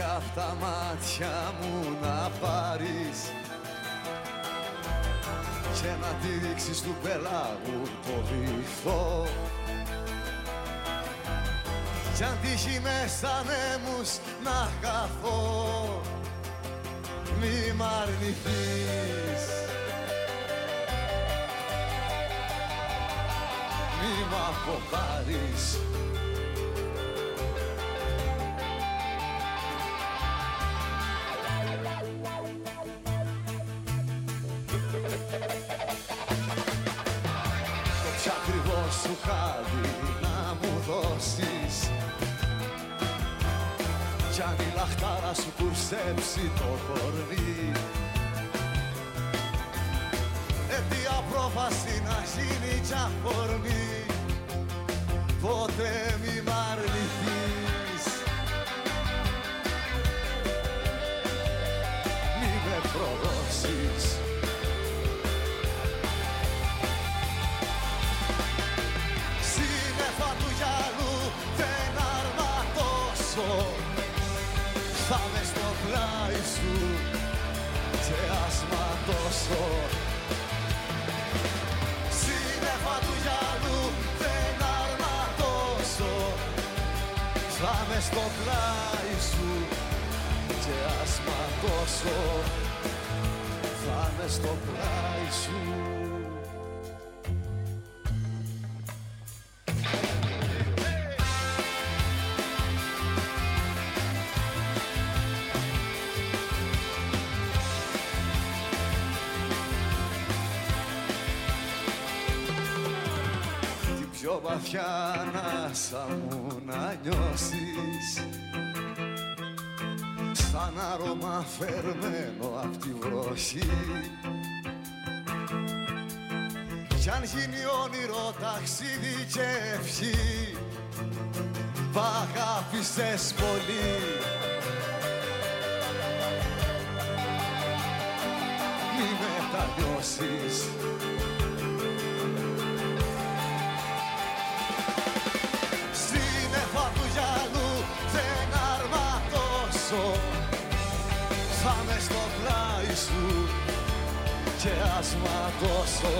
απ' τα μάτια μου να πάρεις και να τη ρίξεις του πελάγου το βυθό. Κι αν τύχει μέσα νέμους να χαθώ, μη μ' αρνηθείς, μη μ' αποπάρεις. Το πιο ακριβό σου χάδι να μου δώσεις, κι αν η λαχτάρα σου κουρσέψει το κορμί, αιτία πρόφαση να γίνει κι αφορμή, ποτέ μη μ' αρνηθείς, μη με προδώσεις. Σύννεφα του γυαλού δεν αρματώσω, θα με στο πλάι σου και ας ματώσω. Σύννεφα του γυαλού δεν αρματώσω, θα με στο πλάι σου και ας ματώσω, θα με στο πλάι σου. Πιο βαθιά ανάσα μου να νιώσεις, σαν άρωμα φερμένο απ' τη βροχή, κι αν γίνει όνειρο ταξίδι και ευχή, π' αγάπησες πολύ, μη μετανιώσεις. Θα με στο πλάι σου και ας ματώσω.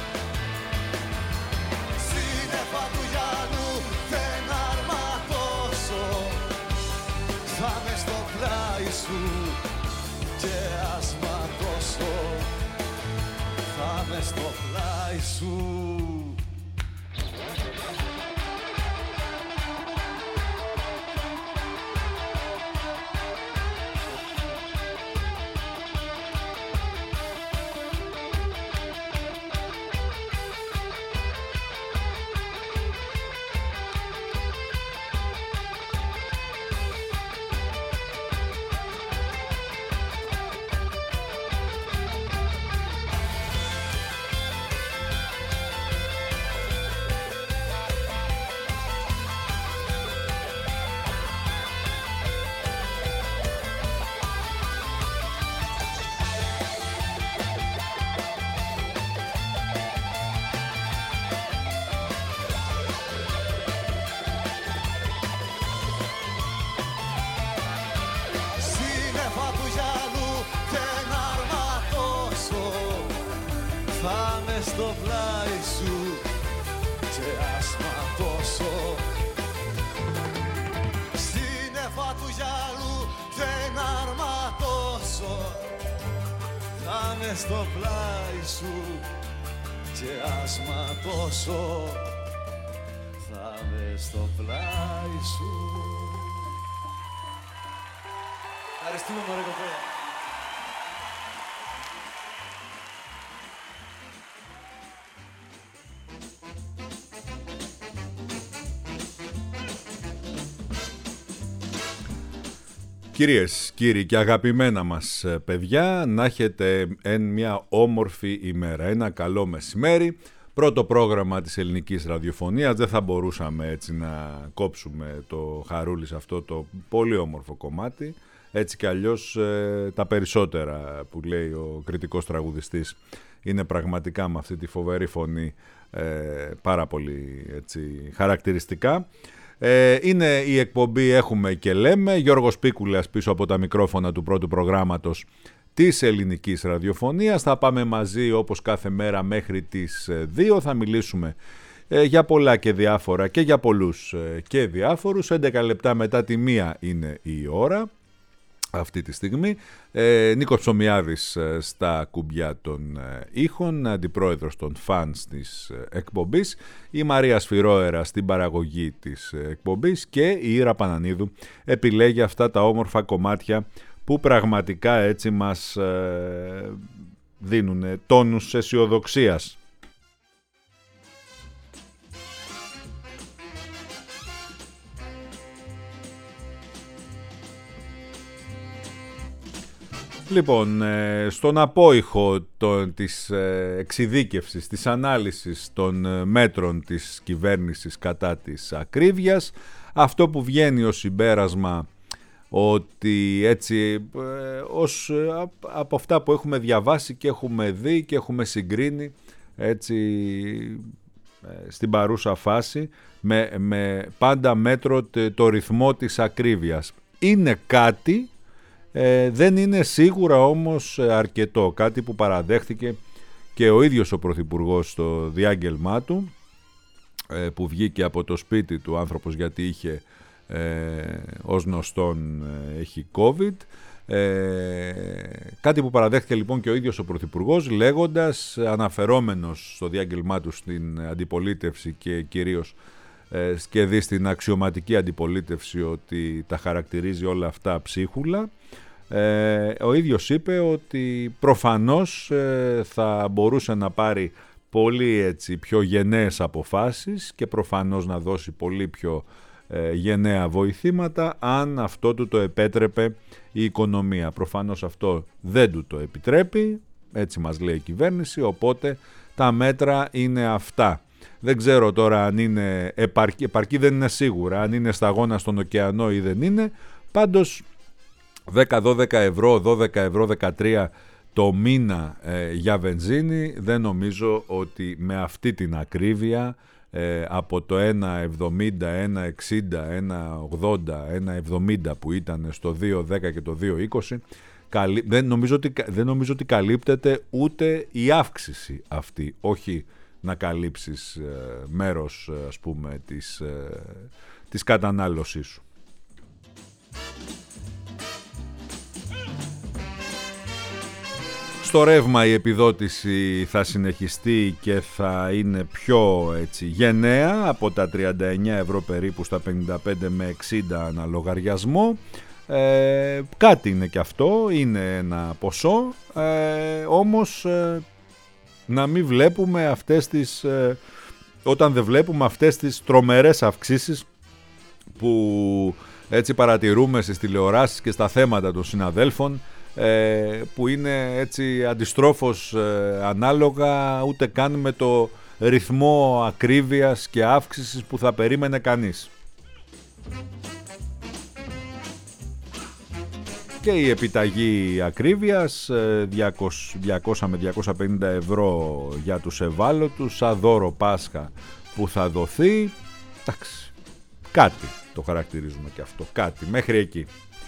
Σύννεφα του γυαλού δεν αρματώσω, θα με στο πλάι σου και ας ματώσω, θα με στο πλάι σου. Στο πλάι σου και ας ματώσω. Σύννεφα του γυαλού δεν αρματώσω, θα με στο πλάι σου και ας ματώσω, θα με στο πλάι σου. Ευχαριστούμε μωρέ κοπέλα. Κυρίες, κύριοι και αγαπημένα μας παιδιά, να έχετε μια όμορφη ημέρα, ένα καλό μεσημέρι. Πρώτο πρόγραμμα της ελληνικής ραδιοφωνίας, δεν θα μπορούσαμε έτσι να κόψουμε το χαρούλι σε αυτό το πολύ όμορφο κομμάτι. Έτσι κι αλλιώς τα περισσότερα που λέει ο κριτικός τραγουδιστής είναι πραγματικά με αυτή τη φοβερή φωνή πάρα πολύ έτσι, χαρακτηριστικά. Είναι η εκπομπή «Έχουμε και λέμε». Γιώργος Πίκουλας πίσω από τα μικρόφωνα του πρώτου προγράμματος της ελληνικής ραδιοφωνίας. Θα πάμε μαζί όπως κάθε μέρα μέχρι τις 2. Θα μιλήσουμε για πολλά και διάφορα και για πολλούς και διάφορους. 11 λεπτά μετά τη 1 είναι η ώρα αυτή τη στιγμή. Νίκος Ψωμιάδης στα κουμπιά των ήχων, αντιπρόεδρος των φανς της εκπομπής, η Μαρία Σφυρόερα στην παραγωγή της εκπομπής και η Ήρα Πανανίδου επιλέγει αυτά τα όμορφα κομμάτια που πραγματικά έτσι μας δίνουν τόνους αισιοδοξίας. Λοιπόν, στον απόϊχο της εξειδίκευσης, της ανάλυσης των μέτρων της κυβέρνησης κατά της ακρίβειας, αυτό που βγαίνει ως συμπέρασμα ότι έτσι από αυτά που έχουμε διαβάσει και έχουμε δει και έχουμε συγκρίνει έτσι στην παρούσα φάση με πάντα μέτρο το ρυθμό της ακρίβειας. Είναι κάτι, δεν είναι σίγουρα όμως αρκετό, κάτι που παραδέχτηκε και ο ίδιος ο Πρωθυπουργός στο διάγγελμά του, που βγήκε από το σπίτι του άνθρωπος γιατί είχε ως γνωστόν έχει COVID. Κάτι που παραδέχτηκε λοιπόν και ο ίδιος ο Πρωθυπουργός, λέγοντας, αναφερόμενος στο διάγγελμά του στην αντιπολίτευση και κυρίως και δει στην αξιωματική αντιπολίτευση ότι τα χαρακτηρίζει όλα αυτά ψίχουλα, ο ίδιος είπε ότι προφανώς θα μπορούσε να πάρει πολύ έτσι πιο γενναίες αποφάσεις και προφανώς να δώσει πολύ πιο γενναία βοηθήματα αν αυτό του το επέτρεπε η οικονομία. Προφανώς αυτό δεν του το επιτρέπει, έτσι μας λέει η κυβέρνηση, οπότε τα μέτρα είναι αυτά. Δεν ξέρω τώρα αν είναι επαρκή δεν είναι σίγουρα, αν είναι σταγόνα στον ωκεανό ή δεν είναι, πάντως 10-12 ευρώ, 12 ευρώ, 13 το μήνα για βενζίνη, δεν νομίζω ότι με αυτή την ακρίβεια από το 1,70, 1,60, 1,80, 1,70 που ήταν στο 2,10 και το 2,20, δεν νομίζω ότι καλύπτεται ούτε η αύξηση αυτή, όχι να καλύψεις μέρος ας πούμε της κατανάλωσής σου. Στο ρεύμα η επιδότηση θα συνεχιστεί και θα είναι πιο έτσι, γενναία από τα 39 ευρώ περίπου στα 55 με 60 αναλογαριασμό. Κάτι είναι και αυτό, είναι ένα ποσό, όμως να μην βλέπουμε αυτές τις, όταν δεν βλέπουμε αυτές τις τρομερές αυξήσεις που έτσι παρατηρούμε στις τηλεοράσεις και στα θέματα των συναδέλφων, που είναι έτσι αντιστρόφως ανάλογα ούτε καν με το ρυθμό ακρίβειας και αύξησης που θα περίμενε κανείς. Και η επιταγή ακρίβειας 200 με 250 ευρώ για τους ευάλωτους σαν δώρο Πάσχα που θα δοθεί. Εντάξει, κάτι το χαρακτηρίζουμε και αυτό, κάτι μέχρι εκεί.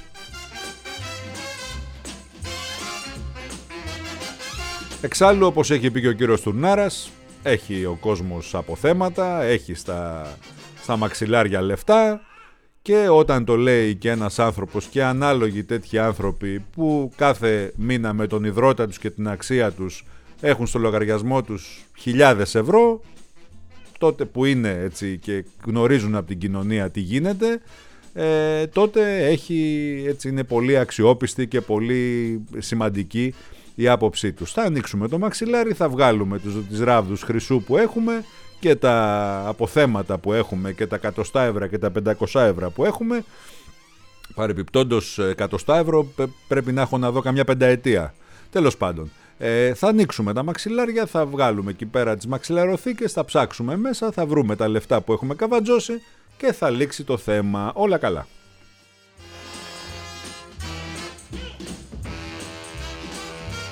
Εξάλλου, όπως έχει πει και ο κύριος Τουρνάρας, έχει ο κόσμος αποθέματα, έχει στα μαξιλάρια λεφτά και όταν το λέει και ένας άνθρωπος και ανάλογοι τέτοιοι άνθρωποι που κάθε μήνα με τον ιδρώτα τους και την αξία τους έχουν στο λογαριασμό τους χιλιάδες ευρώ, τότε που είναι έτσι και γνωρίζουν από την κοινωνία τι γίνεται, τότε είναι πολύ αξιόπιστη και πολύ σημαντική η άποψή τους. Θα ανοίξουμε το μαξιλάρι, θα βγάλουμε τις ράβδους χρυσού που έχουμε και τα αποθέματα που έχουμε και τα 100 ευρώ και τα 500 ευρώ που έχουμε. Παρεπιπτόντως 100 ευρώ πρέπει να έχω να δω καμιά πενταετία. Τέλος πάντων, θα ανοίξουμε τα μαξιλάρια, θα βγάλουμε εκεί πέρα τις μαξιλαροθήκες, θα ψάξουμε μέσα, θα βρούμε τα λεφτά που έχουμε καβατζώσει και θα λήξει το θέμα. Όλα καλά.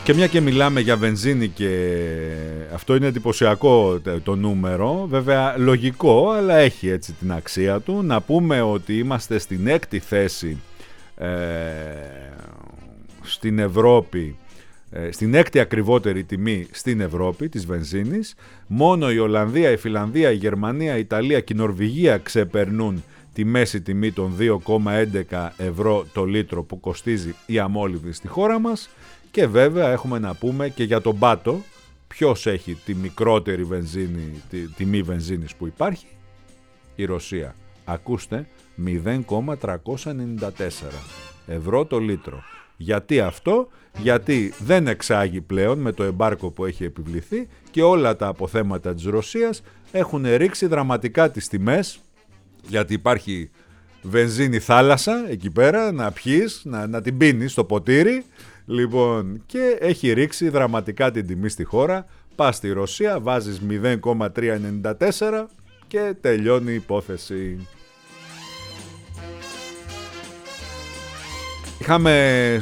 Και μια και μιλάμε για βενζίνη και αυτό είναι εντυπωσιακό το νούμερο, βέβαια λογικό, αλλά έχει έτσι την αξία του. Να πούμε ότι είμαστε στην 6η θέση στην Ευρώπη, στην 6η ακριβότερη τιμή στην Ευρώπη της βενζίνης. Μόνο η Ολλανδία, η Φιλανδία, η Γερμανία, η Ιταλία και η Νορβηγία ξεπερνούν τη μέση τιμή των 2,11 ευρώ το λίτρο που κοστίζει η αμόλυβδη στη χώρα μας. Και βέβαια έχουμε να πούμε και για τον πάτο, ποιος έχει τη μικρότερη βενζίνη, τιμή βενζίνης που υπάρχει? Η Ρωσία. Ακούστε, 0,394 ευρώ το λίτρο. Γιατί αυτό? Γιατί δεν εξάγει πλέον με το εμπάρκο που έχει επιβληθεί και όλα τα αποθέματα της Ρωσίας έχουν ρίξει δραματικά τις τιμές, γιατί υπάρχει βενζίνη θάλασσα εκεί πέρα να πιείς, να την πίνεις στο ποτήρι. Λοιπόν, και έχει ρίξει δραματικά την τιμή στη χώρα. Πας στη Ρωσία, βάζεις 0,394 και τελειώνει η υπόθεση. Είχαμε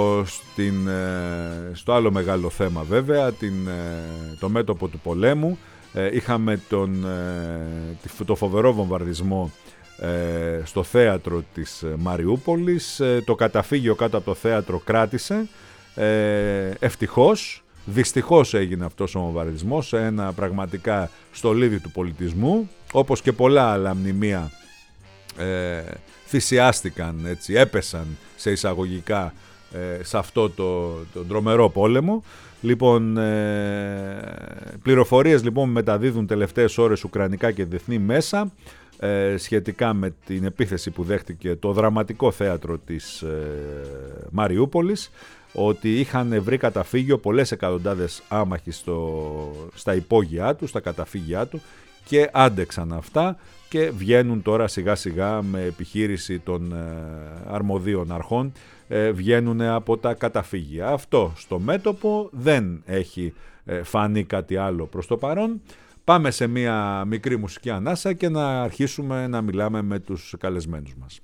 στο άλλο μεγάλο θέμα βέβαια, το μέτωπο του πολέμου. Είχαμε το φοβερό βομβαρδισμό στο θέατρο της Μαριούπολης. Το καταφύγιο κάτω από το θέατρο κράτησε. Ευτυχώς, δυστυχώς έγινε αυτός ο βομβαρδισμός, ένα πραγματικά στολίδι του πολιτισμού, όπως και πολλά άλλα μνημεία θυσιάστηκαν, έτσι, έπεσαν σε εισαγωγικά σε αυτό το τρομερό πόλεμο. Λοιπόν, πληροφορίες λοιπόν μεταδίδουν τελευταίες ώρες ουκρανικά και διεθνή μέσα σχετικά με την επίθεση που δέχτηκε το δραματικό θέατρο της Μαριούπολης, ότι είχαν βρει καταφύγιο πολλές εκατοντάδες άμαχοι στα υπόγειά του, στα καταφύγια του, και άντεξαν αυτά και βγαίνουν τώρα σιγά σιγά με επιχείρηση των αρμοδίων αρχών, βγαίνουν από τα καταφύγια. Αυτό στο μέτωπο, δεν έχει φανεί κάτι άλλο προς το παρόν. Πάμε σε μια μικρή μουσική ανάσα και να αρχίσουμε να μιλάμε με τους καλεσμένους μας.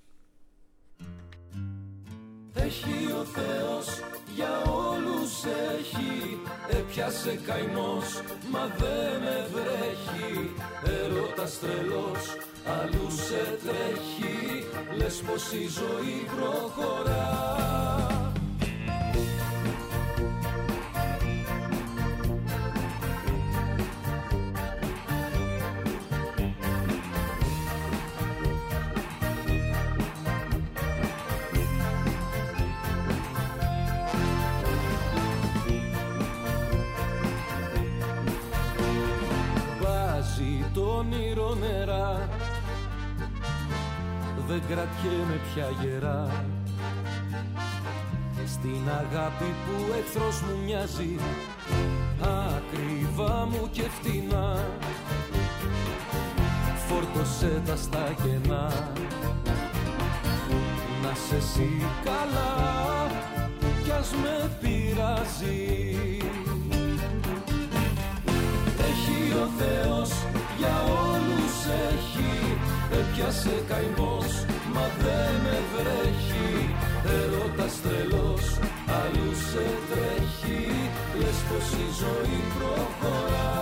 Έχει ο Θεός για όλους έχει, έπιασε καημός μα δεν με βρέχει. Έρωτας τρελός αλλού σε τρέχει, λες πως η ζωή προχωρά. Όνειρο νερά, δεν κρατιέμαι πια γερά. Στην αγάπη που εχθρός μου μοιάζει, ακριβά μου και φτηνά. Φόρτωσέ τα στα κενά, να σε εσύ καλά κι ας με πειράζει. Έχει ο Θεός για όλους έχει, έπιασε καημός μα δεν με βρέχει. Έρωτας τρελός αλλού σε τρέχει, λες πως η ζωή προχωρά.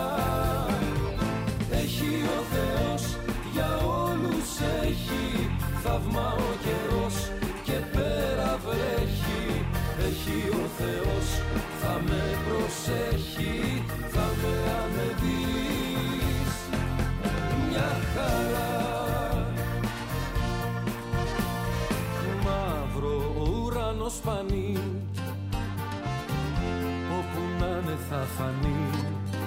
Έχει ο Θεός για όλους έχει, θαύμα ο καιρός και πέρα βρέχει. Έχει ο Θεός, θα με προσέχει, θα με αμεδείς μια χαρά. Μαύρο ουρανός φανεί, όπου να είναι θα φανεί.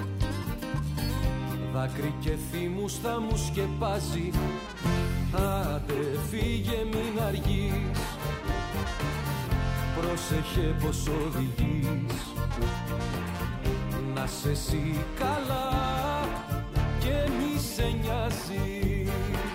Δάκρυ και θύμους θα μου σκεπάζει, άντε φύγε μην αργείς. Πρόσεχε πως οδηγείς, να σε εσύ καλά και μη σε νοιάζει.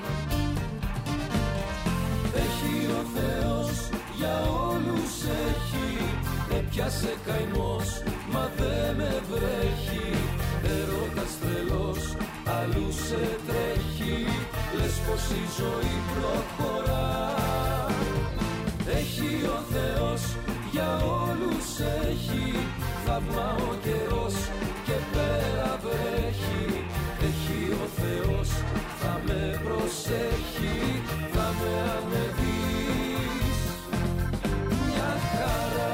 Έχει ο Θεός για όλους έχει, έπιασε καημός μα δεν με βρέχει. Έρωτας τρελός αλλού σε τρέχει, λες πως η ζωή προχωρά. Έχει ο Θεός για όλους έχει. Θαύμα ο καιρός και πέρα βρέχει. Έχει ο Θεός, θα με προσέχει. Θα με ανεβείς μια χαρά.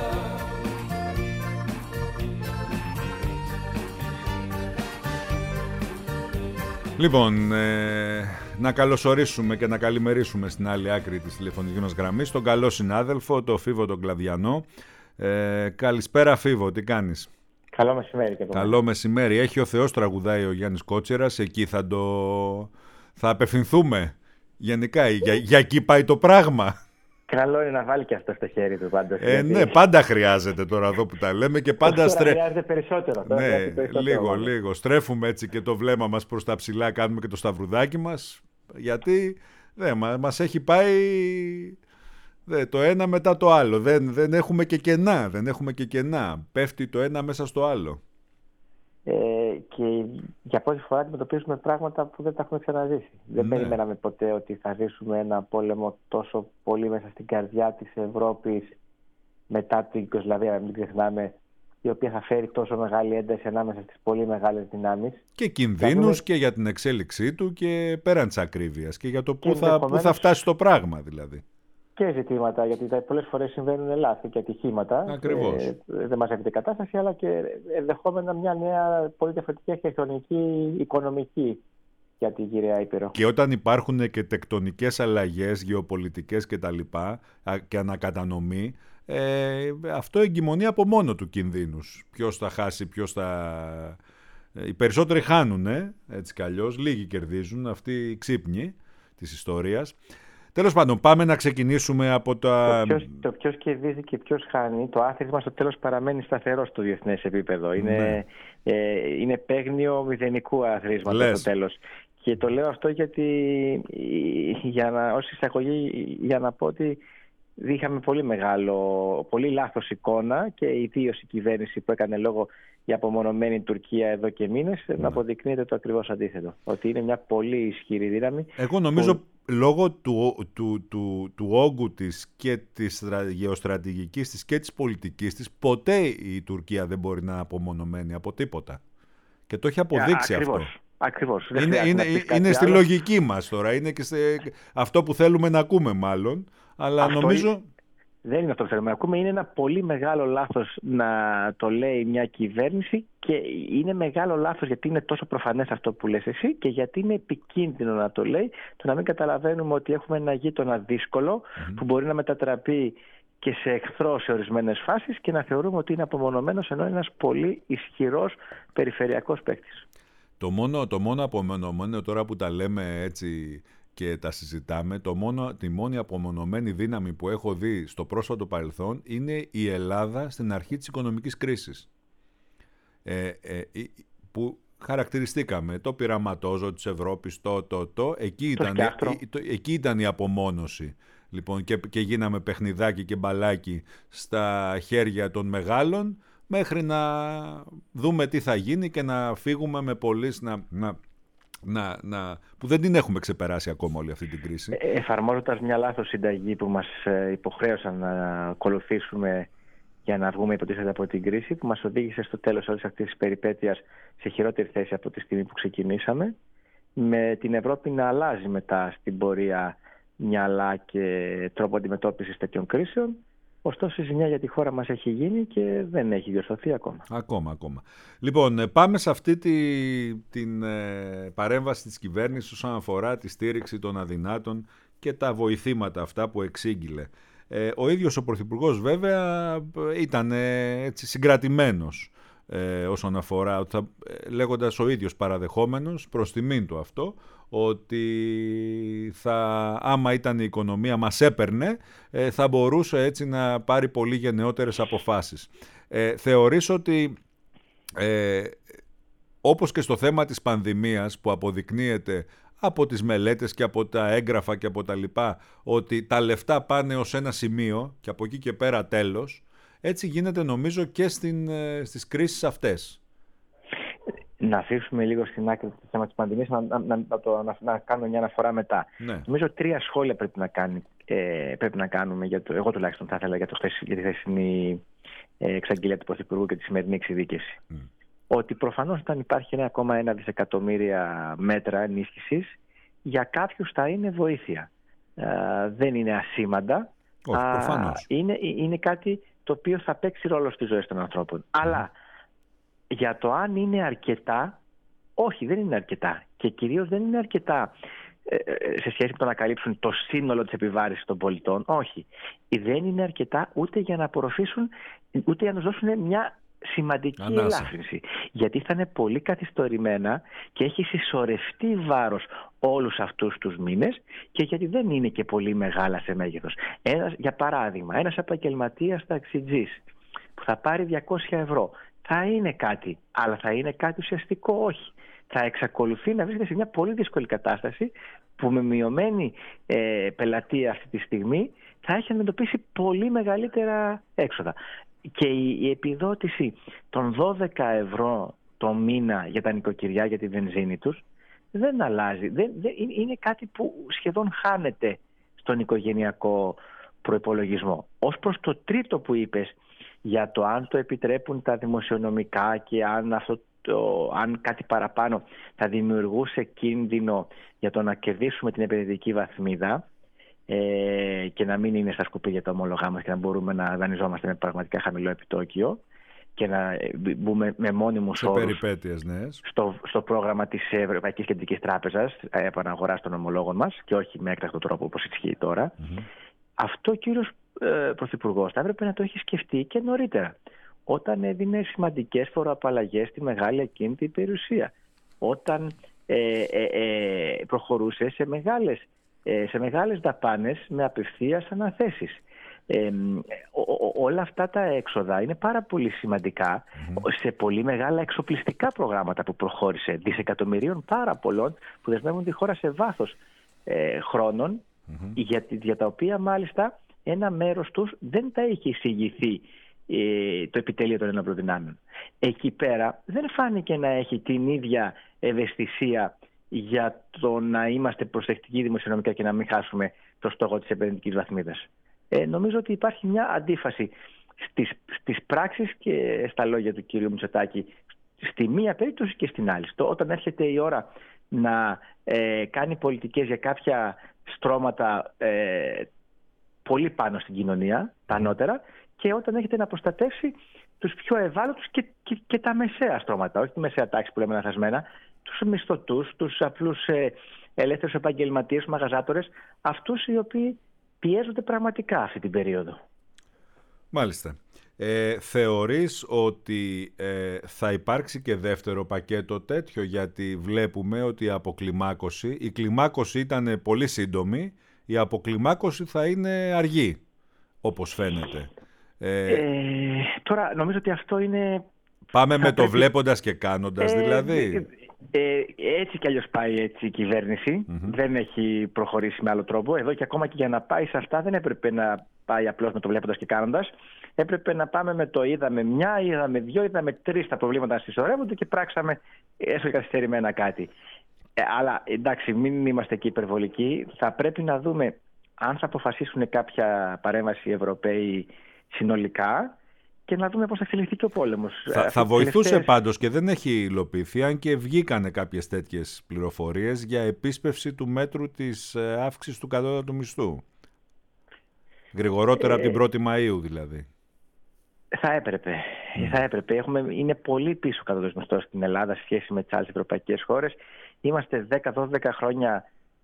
Λοιπόν, να καλωσορίσουμε και να καλημερίσουμε στην άλλη άκρη της τηλεφωνικής μας γραμμής τον καλό συνάδελφο, τον Φίβο τον Κλαδιανό. Καλησπέρα Φίβο, τι κάνεις? Καλό μεσημέρι και Καλό μεσημέρι. Έχει ο Θεός, τραγουδάει ο Γιάννης Κότσιρας. Εκεί θα απευθυνθούμε. Γενικά, για εκεί πάει το πράγμα. Καλό είναι να βάλει και αυτό στο χέρι του πάντως. Ναι, πάντα χρειάζεται τώρα εδώ που τα λέμε και πάντα χρειάζεται περισσότερο. Ναι, λίγο. Στρέφουμε έτσι και το βλέμμα μας προς τα ψηλά, κάνουμε και το σταυρουδάκι μας. Γιατί μας έχει πάει το ένα μετά το άλλο. Δεν έχουμε και κενά. Πέφτει το ένα μέσα στο άλλο. Και για πρώτη φορά αντιμετωπίζουμε πράγματα που δεν τα έχουμε ξαναζήσει. Δεν περιμέναμε ποτέ ότι θα ζήσουμε ένα πόλεμο τόσο πολύ μέσα στην καρδιά της Ευρώπης μετά την Ιουγκοσλαβία, να μην ξεχνάμε, η οποία θα φέρει τόσο μεγάλη ένταση ανάμεσα στις πολύ μεγάλες δυνάμεις. Και κινδύνους και για την εξέλιξή του και πέραν της ακρίβειας και για το πού θα φτάσει το πράγμα δηλαδή. Και ζητήματα, γιατί πολλές φορές συμβαίνουν λάθη και ατυχήματα. Ακριβώς. Δεν μας έρχεται η κατάσταση, αλλά και ενδεχόμενα μια νέα πολύ διαφορετική αρχιτεκτονική οικονομική για την Γυραιά Ήπειρο. Και όταν υπάρχουν και τεκτονικές αλλαγές, γεωπολιτικές κτλ. Και ανακατανομή, αυτό εγκυμονεί από μόνο του κινδύνους. Ποιος θα χάσει, οι περισσότεροι χάνουν, έτσι κι αλλιώς, λίγοι κερδίζουν, αυτοί οι ξύπνοι της ιστορίας. Τέλος πάντων, πάμε να ξεκινήσουμε από το ποιος κερδίζει και ποιος χάνει. Το άθροισμα στο τέλος παραμένει σταθερό στο διεθνές επίπεδο. Είναι παίγνιο μηδενικού άθροισματος στο τέλος. Και το λέω αυτό γιατί ως εισαγωγή για να πω ότι είχαμε πολύ λάθος εικόνα και ιδίως η κυβέρνηση που έκανε λόγο για απομονωμένη Τουρκία εδώ και μήνες να αποδεικνύεται το ακριβώς αντίθετο. Ότι είναι μια πολύ ισχυρή δύναμη. Εγώ νομίζω λόγω του όγκου της και της γεωστρατηγικής της και της πολιτικής της, ποτέ η Τουρκία δεν μπορεί να είναι απομονωμένη από τίποτα. Και το έχει αποδείξει αυτό. Ακριβώς. Είναι στη λογική μας τώρα, είναι και σε αυτό που θέλουμε να ακούμε μάλλον, αλλά νομίζω... Δεν είναι αυτό που θέλουμε να ακούμε. Είναι ένα πολύ μεγάλο λάθος να το λέει μια κυβέρνηση και είναι μεγάλο λάθος γιατί είναι τόσο προφανές αυτό που λες εσύ και γιατί είναι επικίνδυνο να το λέει, το να μην καταλαβαίνουμε ότι έχουμε ένα γείτονα δύσκολο που μπορεί να μετατραπεί και σε εχθρό σε ορισμένες φάσεις και να θεωρούμε ότι είναι απομονωμένος ενώ είναι ένας πολύ ισχυρός περιφερειακός παίκτης. Το μόνο απομονωμένο τώρα που τα λέμε έτσι και τα συζητάμε, τη μόνη απομονωμένη δύναμη που έχω δει στο πρόσφατο παρελθόν είναι η Ελλάδα στην αρχή της οικονομικής κρίσης. Που χαρακτηριστήκαμε το πειραματόζω της Ευρώπης, εκεί ήταν η απομόνωση. Λοιπόν, και γίναμε παιχνιδάκι και μπαλάκι στα χέρια των μεγάλων μέχρι να δούμε τι θα γίνει και να φύγουμε με πολλές που δεν την έχουμε ξεπεράσει ακόμα όλη αυτή την κρίση. Εφαρμόζοντας μια λάθος συνταγή που μας υποχρέωσαν να ακολουθήσουμε για να βγούμε υποτίθεται από την κρίση, που μας οδήγησε στο τέλος όλης αυτής της περιπέτειας σε χειρότερη θέση από τη στιγμή που ξεκινήσαμε, με την Ευρώπη να αλλάζει μετά στην πορεία μυαλά και τρόπο αντιμετώπισης τέτοιων κρίσεων. Ωστόσο η ζημιά για τη χώρα μας έχει γίνει και δεν έχει διορθωθεί ακόμα. Ακόμα. Λοιπόν, πάμε σε αυτή την παρέμβαση της κυβέρνησης όσον αφορά τη στήριξη των αδυνάτων και τα βοηθήματα αυτά που εξήγηλε. Ο ίδιος ο Πρωθυπουργός βέβαια ήταν έτσι συγκρατημένος όσον αφορά, λέγοντας ο ίδιος παραδεχόμενος προς τιμήν του αυτό, ότι άμα ήταν η οικονομία μας έπαιρνε, θα μπορούσε έτσι να πάρει πολύ γενναιότερες αποφάσεις. Θεωρείς ότι όπως και στο θέμα της πανδημίας που αποδεικνύεται από τις μελέτες και από τα έγγραφα και από τα λοιπά, ότι τα λεφτά πάνε ως ένα σημείο και από εκεί και πέρα τέλος, έτσι γίνεται νομίζω και στις κρίσεις αυτές. να αφήσουμε λίγο στην άκρη το θέμα της πανδημίας, να κάνω μια αναφορά μετά. Ναι. Νομίζω 3 σχόλια πρέπει να κάνουμε, εγώ τουλάχιστον θα ήθελα, για τη χθεσινή εξαγγελία του Πρωθυπουργού και τη σημερινή εξειδίκευση. Ότι προφανώς όταν υπάρχει 1,1 δισεκατομμύρια μέτρα ενίσχυσης, για κάποιους θα είναι βοήθεια. Δεν είναι ασήμαντα. Όχι, προφανώς. Είναι κάτι το οποίο θα παίξει ρόλο στις ζωές των ανθρώπων. Αλλά για το αν είναι αρκετά, όχι, δεν είναι αρκετά. Και κυρίως δεν είναι αρκετά σε σχέση με το να καλύψουν το σύνολο της επιβάρησης των πολιτών. Όχι. Δεν είναι αρκετά ούτε για να απορροφήσουν, ούτε για να τους δώσουν μια σημαντική ελάφρυνση. Γιατί θα είναι πολύ καθιστορημένα και έχει συσσωρευτεί βάρος όλους αυτούς τους μήνες, και γιατί δεν είναι και πολύ μεγάλα σε μέγεθος. Για παράδειγμα, ένας επαγγελματίας ταξιτζής που θα πάρει 200 ευρώ θα είναι κάτι, αλλά θα είναι κάτι ουσιαστικό? Όχι. Θα εξακολουθεί να βρίσκεται σε μια πολύ δύσκολη κατάσταση, που με μειωμένη πελατεία αυτή τη στιγμή θα έχει αντιμετωπίσει πολύ μεγαλύτερα έξοδα. Και η επιδότηση των 12 ευρώ το μήνα για τα νοικοκυριά, για τη βενζίνη τους, δεν αλλάζει. Είναι κάτι που σχεδόν χάνεται στον οικογενειακό προϋπολογισμό. Ως προς το τρίτο που είπες, για το αν το επιτρέπουν τα δημοσιονομικά και αν κάτι παραπάνω θα δημιουργούσε κίνδυνο για το να κερδίσουμε την επενδυτική βαθμίδα, και να μην είναι στα σκουπίδια τα ομόλογά μας και να μπορούμε να δανειζόμαστε με πραγματικά χαμηλό επιτόκιο και να μπούμε με μόνιμους όρους στο πρόγραμμα της Ευρωπαϊκής Κεντρικής Τράπεζας επαναγοράς των ομολόγων μας, και όχι με έκτακτο τρόπο όπως ισχύει τώρα. Αυτό ο κύριος Πρωθυπουργός θα έπρεπε να το έχει σκεφτεί και νωρίτερα, όταν έδινε σημαντικές φοροαπαλλαγές στη μεγάλη ακίνητη περιουσία, όταν προχωρούσε σε μεγάλες δαπάνες με απευθείας αναθέσεις. Όλα αυτά τα έξοδα είναι πάρα πολύ σημαντικά σε πολύ μεγάλα εξοπλιστικά προγράμματα που προχώρησε, δισεκατομμυρίων πάρα πολλών, που δεσμεύουν τη χώρα σε βάθος χρόνων, για τα οποία μάλιστα ένα μέρος τους δεν τα είχε εισηγηθεί το επιτελείο των ενόπλων δυνάμεων. Εκεί πέρα δεν φάνηκε να έχει την ίδια ευαισθησία για το να είμαστε προσεκτικοί δημοσιονομικά και να μην χάσουμε το στόχο της επενδυτικής βαθμίδας. Νομίζω ότι υπάρχει μια αντίφαση στις πράξεις και στα λόγια του κυρίου Μητσοτάκη, στη μία περίπτωση και στην άλλη. Όταν έρχεται η ώρα να κάνει πολιτικές για κάποια στρώματα πολύ πάνω στην κοινωνία, τα ανώτερα, και όταν έχετε να προστατεύσει τους πιο ευάλωτους και τα μεσαία στρώματα, όχι τη μεσαία τάξη που λέμε λανθασμένα, τους μισθωτούς, τους απλούς ελεύθερους επαγγελματίες, μαγαζάτορες, αυτούς οι οποίοι πιέζονται πραγματικά αυτή την περίοδο. Μάλιστα. Θεωρείς ότι θα υπάρξει και δεύτερο πακέτο τέτοιο, γιατί βλέπουμε ότι η κλιμάκωση ήταν πολύ σύντομη, η αποκλιμάκωση θα είναι αργή, όπως φαίνεται. Τώρα νομίζω ότι αυτό είναι... Πάμε με το βλέποντας και κάνοντας δηλαδή. Έτσι κι αλλιώς πάει έτσι η κυβέρνηση. Δεν έχει προχωρήσει με άλλο τρόπο. Εδώ και ακόμα και για να πάει σε αυτά δεν έπρεπε να πάει απλώς με το βλέποντας και κάνοντας. Έπρεπε να πάμε με το είδαμε μια, είδαμε δυο, είδαμε τρεις τα προβλήματα να συσσωρεύονται και πράξαμε έστω καθυστερημένα κάτι. Αλλά εντάξει, μην είμαστε και υπερβολικοί. Θα πρέπει να δούμε αν θα αποφασίσουν κάποια παρέμβαση οι Ευρωπαίοι συνολικά και να δούμε πώς θα εξελιχθεί και ο πόλεμος. Θα βοηθούσε πάντως, και δεν έχει υλοποιηθεί, αν και βγήκανε κάποιες τέτοιες πληροφορίες για επίσπευση του μέτρου της αύξησης του κατώτατου μισθού. Γρηγορότερα από την 1η Μαΐου δηλαδή. Θα έπρεπε. Είναι πολύ πίσω ο κατώτατος μισθός στην Ελλάδα σε σχέση με τις άλλες ευρωπαϊκές χώρες. Είμαστε 10-12 χρόνια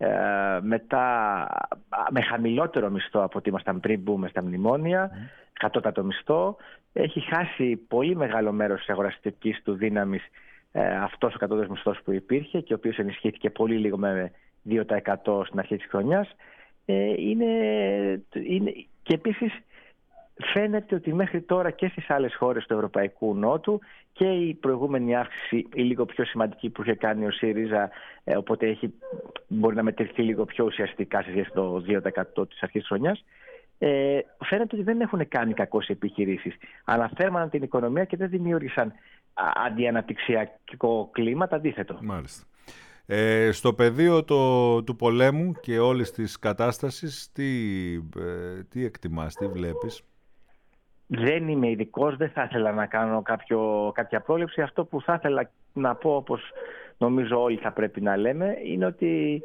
μετά με χαμηλότερο μισθό από ότι ήμασταν πριν μπούμε στα μνημόνια, κατώτατο μισθό. Έχει χάσει πολύ μεγάλο μέρος της αγοραστικής του δύναμης αυτός ο κατώτατος μισθός που υπήρχε και ο οποίος ενισχύθηκε πολύ λίγο με 2% στην αρχή της χρονιάς. Και επίσης φαίνεται ότι μέχρι τώρα και στις άλλες χώρες του Ευρωπαϊκού Νότου και η προηγούμενη αύξηση, η λίγο πιο σημαντική που είχε κάνει ο ΣΥΡΙΖΑ, οπότε μπορεί να μετρηθεί λίγο πιο ουσιαστικά σε σχέση το 2% της αρχής της χρονιάς, φαίνεται ότι δεν έχουν κάνει κακώς επιχειρήσεις. Αναθέρμαναν την οικονομία και δεν δημιούργησαν αντιαναπτυξιακό κλίμα, το αντίθετο. Μάλιστα. Στο πεδίο του πολέμου και όλης της κατάστασης, τι εκτιμάς, τι βλέπεις? Δεν είμαι ειδικός, δεν θα ήθελα να κάνω κάποια πρόληψη. Αυτό που θα ήθελα να πω, όπως νομίζω όλοι θα πρέπει να λέμε, είναι ότι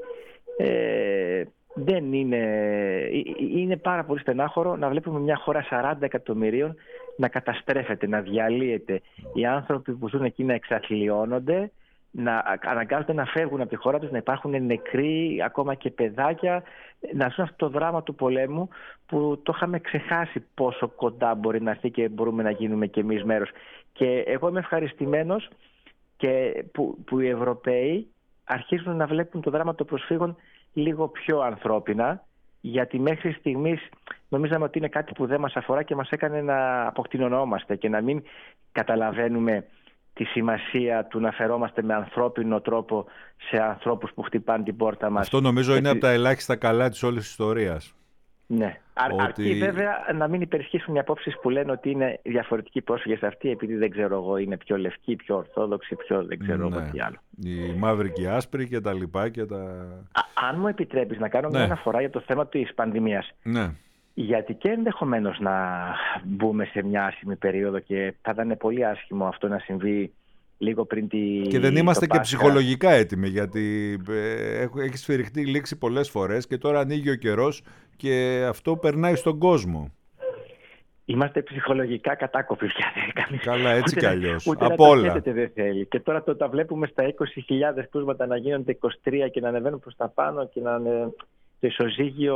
δεν είναι πάρα πολύ στενάχωρο να βλέπουμε μια χώρα 40 εκατομμυρίων να καταστρέφεται, να διαλύεται. Οι άνθρωποι που ζουν εκεί να εξαθλιώνονται, να αναγκάζονται να φεύγουν από τη χώρα τους, να υπάρχουν νεκροί, ακόμα και παιδάκια, να ζουν αυτό το δράμα του πολέμου που το είχαμε ξεχάσει πόσο κοντά μπορεί να έρθει και μπορούμε να γίνουμε κι εμείς μέρος. Και εγώ είμαι ευχαριστημένος και που οι Ευρωπαίοι αρχίζουν να βλέπουν το δράμα των προσφύγων λίγο πιο ανθρώπινα, γιατί μέχρι στιγμής νομίζαμε ότι είναι κάτι που δεν μας αφορά και μας έκανε να αποκτηνωνόμαστε και να μην καταλαβαίνουμε τη σημασία του να φερόμαστε με ανθρώπινο τρόπο σε ανθρώπους που χτυπάνε την πόρτα μας. Αυτό νομίζω είναι από τα ελάχιστα καλά της όλης της ιστορίας. Ναι. Αρκεί βέβαια να μην υπερισχύσουν οι απόψεις που λένε ότι είναι διαφορετικοί πρόσφυγες αυτοί, επειδή δεν ξέρω εγώ είναι πιο λευκοί, πιο ορθόδοξοι, πιο δεν ξέρω εγώ τι άλλο. Οι μαύροι και οι άσπροι και τα λοιπά και αν μου επιτρέπεις να κάνω μια αναφορά για το θέμα της πανδημίας. Ναι. Γιατί και ενδεχομένως να μπούμε σε μια άσχημη περίοδο και θα ήταν πολύ άσχημο αυτό να συμβεί λίγο πριν και δεν είμαστε και ψυχολογικά έτοιμοι, γιατί έχει σφυριχτεί η λήξη πολλές φορές και τώρα ανοίγει ο καιρός και αυτό περνάει στον κόσμο. Είμαστε ψυχολογικά κατάκοποι πια. Καλά, έτσι κι αλλιώς. Ούτε από όλα. Δεν θέλει. Και τώρα τα βλέπουμε στα 20.000 κρούσματα να γίνονται 23 και να ανεβαίνουν προς τα πάνω και να το ισοζύγιο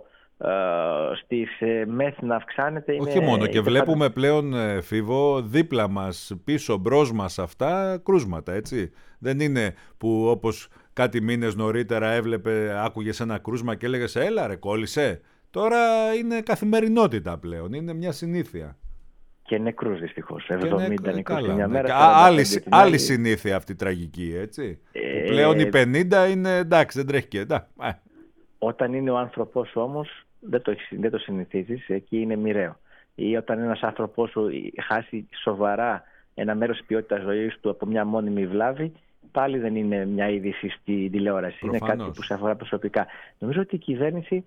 στις ΜΕΘ να αυξάνεται. Όχι μόνο, και βλέπουμε πλέον, Φίβο, δίπλα μας, πίσω, μπρος μας αυτά κρούσματα, έτσι. Δεν είναι που όπως κάτι μήνες νωρίτερα άκουγες ένα κρούσμα και έλεγες έλα ρε κόλλησε. Τώρα είναι καθημερινότητα πλέον, είναι μια συνήθεια. Και νεκρούς δυστυχώς, 70 νεκρούς μια μέρα. Άλλη συνήθεια αυτή τραγική, έτσι. Πλέον οι 50 είναι εντάξει, δεν τρέχει και Όταν είναι ο άνθρωπος όμως δεν το συνηθίζεις, εκεί είναι μοιραίο. Ή όταν ένας άνθρωπος σου χάσει σοβαρά ένα μέρος της ποιότητας ζωής του από μια μόνιμη βλάβη, πάλι δεν είναι μια είδηση στη τηλεόραση. Προφανώς. Είναι κάτι που σε αφορά προσωπικά. Νομίζω ότι η κυβέρνηση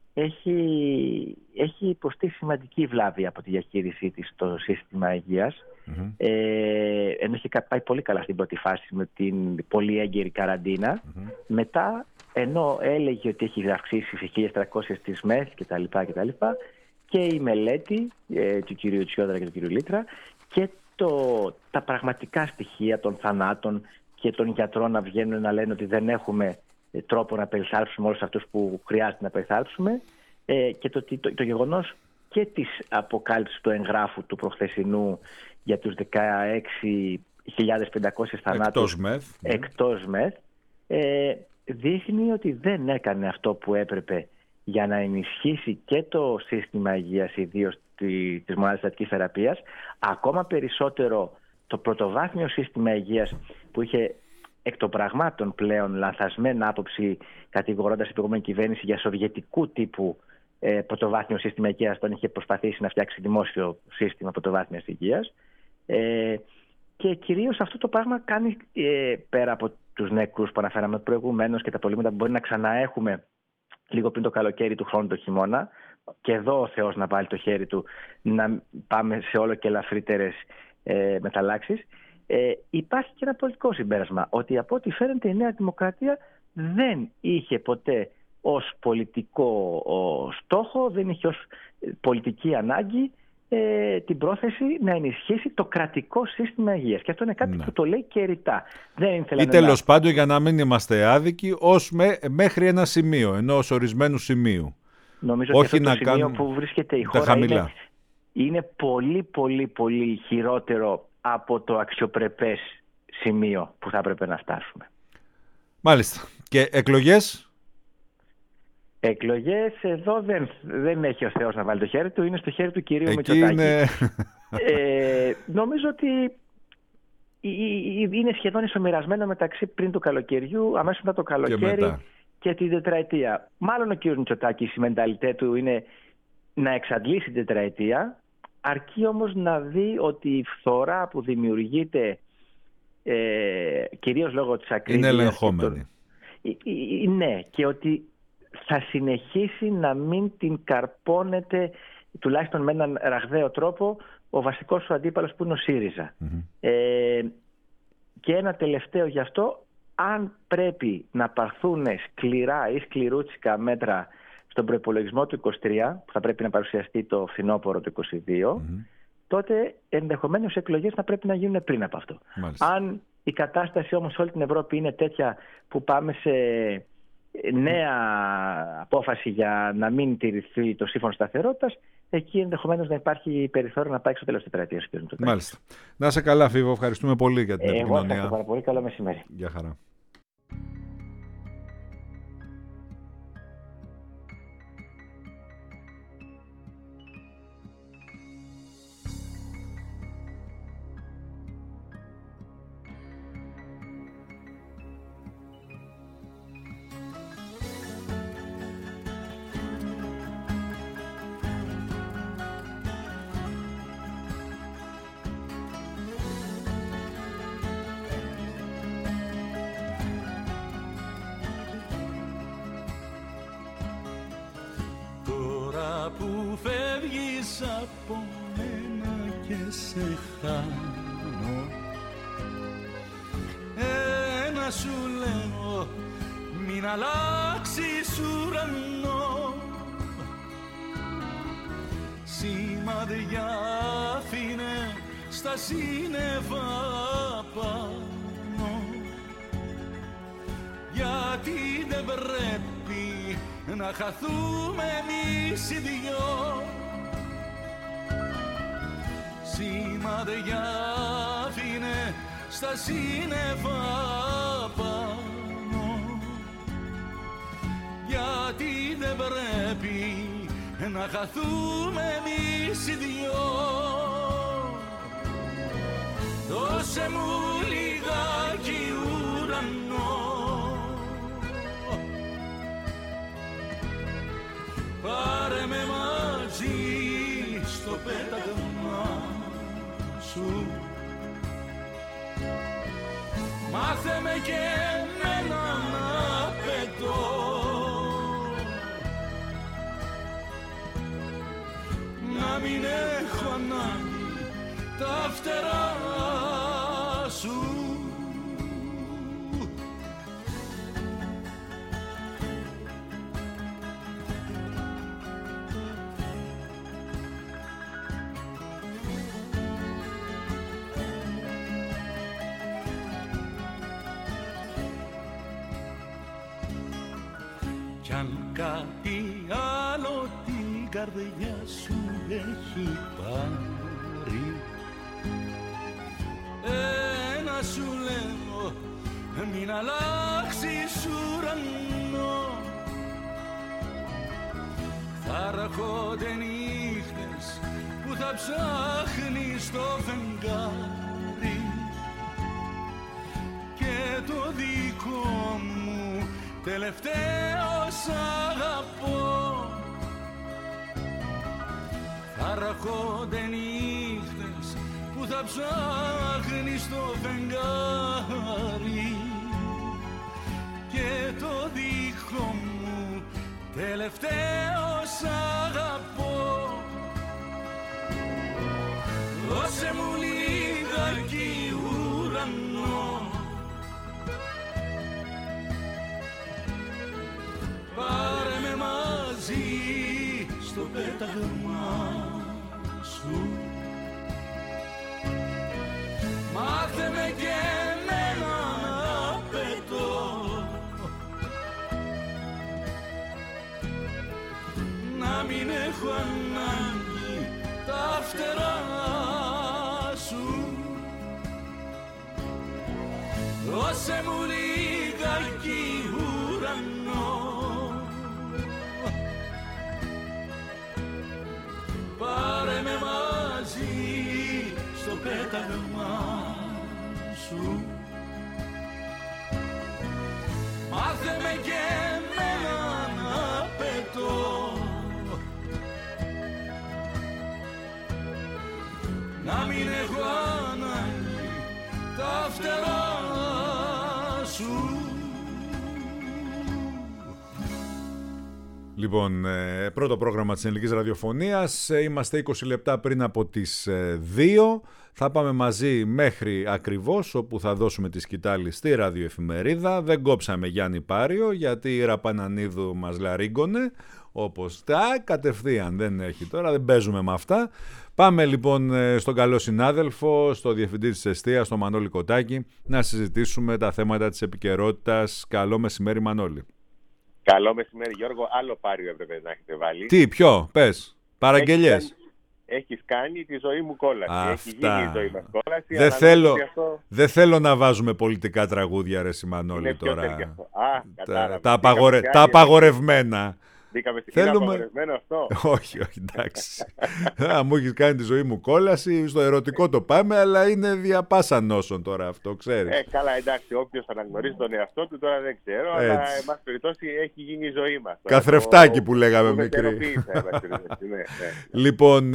έχει υποστεί σημαντική βλάβη από τη διαχείρισή της στο σύστημα υγείας. Mm-hmm. Ενώ είχε πάει πολύ καλά στην πρώτη φάση με την πολύ έγκαιρη καραντίνα. Mm-hmm. Μετά, ενώ έλεγε ότι έχει αυξήσει 1.300 τις ΜΕΘ κτλ. Και η μελέτη του κυρίου Τσιόδρα και του κυρίου Λίτρα και τα πραγματικά στοιχεία των θανάτων και των γιατρών να βγαίνουν να λένε ότι δεν έχουμε τρόπο να περιθάλψουμε όλους αυτούς που χρειάζεται να περιθάλψουμε, και το γεγονός και της αποκάλυψης του εγγράφου του προχθεσινού για τους 16.500 θανάτους εκτός ΜΕΘ, δείχνει ότι δεν έκανε αυτό που έπρεπε για να ενισχύσει και το σύστημα υγείας, ιδίως της μονάδας εντατικής θεραπείας, ακόμα περισσότερο το πρωτοβάθμιο σύστημα υγείας που είχε εκ των πραγμάτων πλέον λανθασμένη άποψη, κατηγορώντας την προηγούμενη κυβέρνηση για σοβιετικού τύπου πρωτοβάθμιο σύστημα υγείας, όταν είχε προσπαθήσει να φτιάξει δημόσιο σύστημα πρωτοβάθμιας υγείας. Και κυρίως αυτό το πράγμα κάνει, πέρα από τους νεκρούς που αναφέραμε προηγουμένως και τα προβλήματα που μπορεί να ξαναέχουμε λίγο πριν το καλοκαίρι του χρόνου, το χειμώνα, και εδώ ο Θεός να βάλει το χέρι του να πάμε σε όλο και ελαφρύτερες μεταλλάξεις, υπάρχει και ένα πολιτικό συμπέρασμα, ότι από ό,τι φαίνεται η Νέα Δημοκρατία δεν είχε ποτέ ως πολιτικό στόχο, δεν είχε ως πολιτική ανάγκη την πρόθεση να ενισχύσει το κρατικό σύστημα υγείας. Και αυτό είναι κάτι που το λέει και ρητά. Ή τέλος πάντων, για να μην είμαστε άδικοι, μέχρι ένα σημείο, ενός ορισμένου σημείου. Νομίζω ότι αυτό το σημείο που βρίσκεται η χώρα είναι πολύ πολύ πολύ χειρότερο από το αξιοπρεπές σημείο που θα έπρεπε να φτάσουμε. Μάλιστα. Και εκλογές? Εκλογές εδώ δεν έχει ο Θεός να βάλει το χέρι του, είναι στο χέρι του κυρίου Μητσοτάκη. Νομίζω ότι είναι σχεδόν ισομοιρασμένο μεταξύ πριν του καλοκαιριού, αμέσως μετά το καλοκαίρι και την τετραετία. Μάλλον ο κύριος Μητσοτάκης, η μενταλιτέ του είναι να εξαντλήσει την τετραετία, αρκεί όμως να δει ότι η φθορά που δημιουργείται κυρίως λόγω της ακρίβειας είναι ελεγχόμενη. Ναι, και ότι θα συνεχίσει να μην την καρπώνεται τουλάχιστον με έναν ραγδαίο τρόπο ο βασικός σου αντίπαλος που είναι ο ΣΥΡΙΖΑ. Και ένα τελευταίο γι' αυτό, αν πρέπει να πάρθουν σκληρά ή σκληρούτσικα μέτρα στον προϋπολογισμό του 23, που θα πρέπει να παρουσιαστεί το φθινόπωρο του 22, τότε ενδεχομένως οι εκλογές θα πρέπει να γίνουν πριν από αυτό. Μάλιστα. Αν η κατάσταση όμως σε όλη την Ευρώπη είναι τέτοια που πάμε σε νέα απόφαση για να μην τηρηθεί το σύμφωνο σταθερότητας, εκεί ενδεχομένως να υπάρχει περιθώριο να πάει στο τέλος της τετραετίας. Μάλιστα. Να είσαι καλά, Φίβο. Ευχαριστούμε πολύ για την επικοινωνία. Εγώ ευχαριστώ πάρα πολύ. Καλό μεσημέρι. Γεια χαρά. Που φεύγεις από μένα και σε χάνω, ένα σου λέω, μην αλλάξεις ουρανό. Σημάδια άφηνε στα σύννεφα πάνω, γιατί δεν πρέπει να χαθούμε εμείς οι δυο. Σημάδια άφηνε στα σύννεφα πάνω, γιατί δεν πρέπει να χαθούμε εμείς οι δυο. Δώσε μου λιγάκι ουρανό, πάρε με μαζί στο πέταγμα σου, μάθε με και εμένα να πετώ, να μην έχω ανάγκη τα φτερά σου. Κι αν κάτι άλλο την καρδιά σου έχει πάρει, ένα σου λέω, μην αλλάξεις ουρανό. Θα έρχονται νύχτες που θα ψάχνεις το φεγγάρι και το δικό μου τελευταίος αγαπώ. Θα έρχονται νύχτες που θα ψάχνεις το φεγγάρι και το δικό μου τελευταίος αγαπώ. Δώσε μου λιγάκι ουρανό, πάρε με μαζί στο πέταγμα σου, μάθε με και εμένα να πετώ, να μην έχω ανάγκη τα φτερά σου. Δώσε μου λιγάκι ουρανό, πάρε με μαζί στο πέταγμα σου, μάθε με και εμένα να πετώ, να μην έχω ανάγκη τα φτερά σου. Λοιπόν, πρώτο πρόγραμμα της Ελληνικής Ραδιοφωνίας. Είμαστε 20 λεπτά πριν από τις 2. Θα πάμε μαζί μέχρι ακριβώς όπου θα δώσουμε τη σκητάλη στη ραδιοεφημερίδα. Δεν κόψαμε Γιάννη Πάριο γιατί η Ραπανανίδου μας λαρίγκωνε. Όπως κατευθείαν δεν έχει τώρα, δεν παίζουμε με αυτά. Πάμε λοιπόν στον καλό συνάδελφο, στο διευθυντή της εστίας, τον Μανώλη Κοτάκη, να συζητήσουμε τα θέματα της επικαιρότητας. Καλό μεσημέρι, Μανώλη. Καλό μεσημέρι, Γιώργο. Άλλο Πάριο έπρεπε να έχετε βάλει. Τι, ποιο, πες, παραγγελιές. Έχεις κάνει τη ζωή μου κόλαση. Αυτά. Έχει γίνει η ζωή μας κόλαση. Δεν θέλω να βάζουμε πολιτικά τραγούδια, ρε Μανώλη, τώρα. Τα απαγορευμένα. Είναι απαγορευμένο αυτό. Όχι, εντάξει. Μου έχεις κάνει τη ζωή μου κόλαση, στο ερωτικό το πάμε, αλλά είναι δια πάσα νόσων τώρα αυτό, ξέρεις. Καλά, εντάξει, όποιος αναγνωρίζει τον εαυτό του τώρα δεν ξέρω, αλλά εν πάση περιπτώσει έχει γίνει η ζωή μας. Καθρεφτάκι που λέγαμε μικρή. Λοιπόν,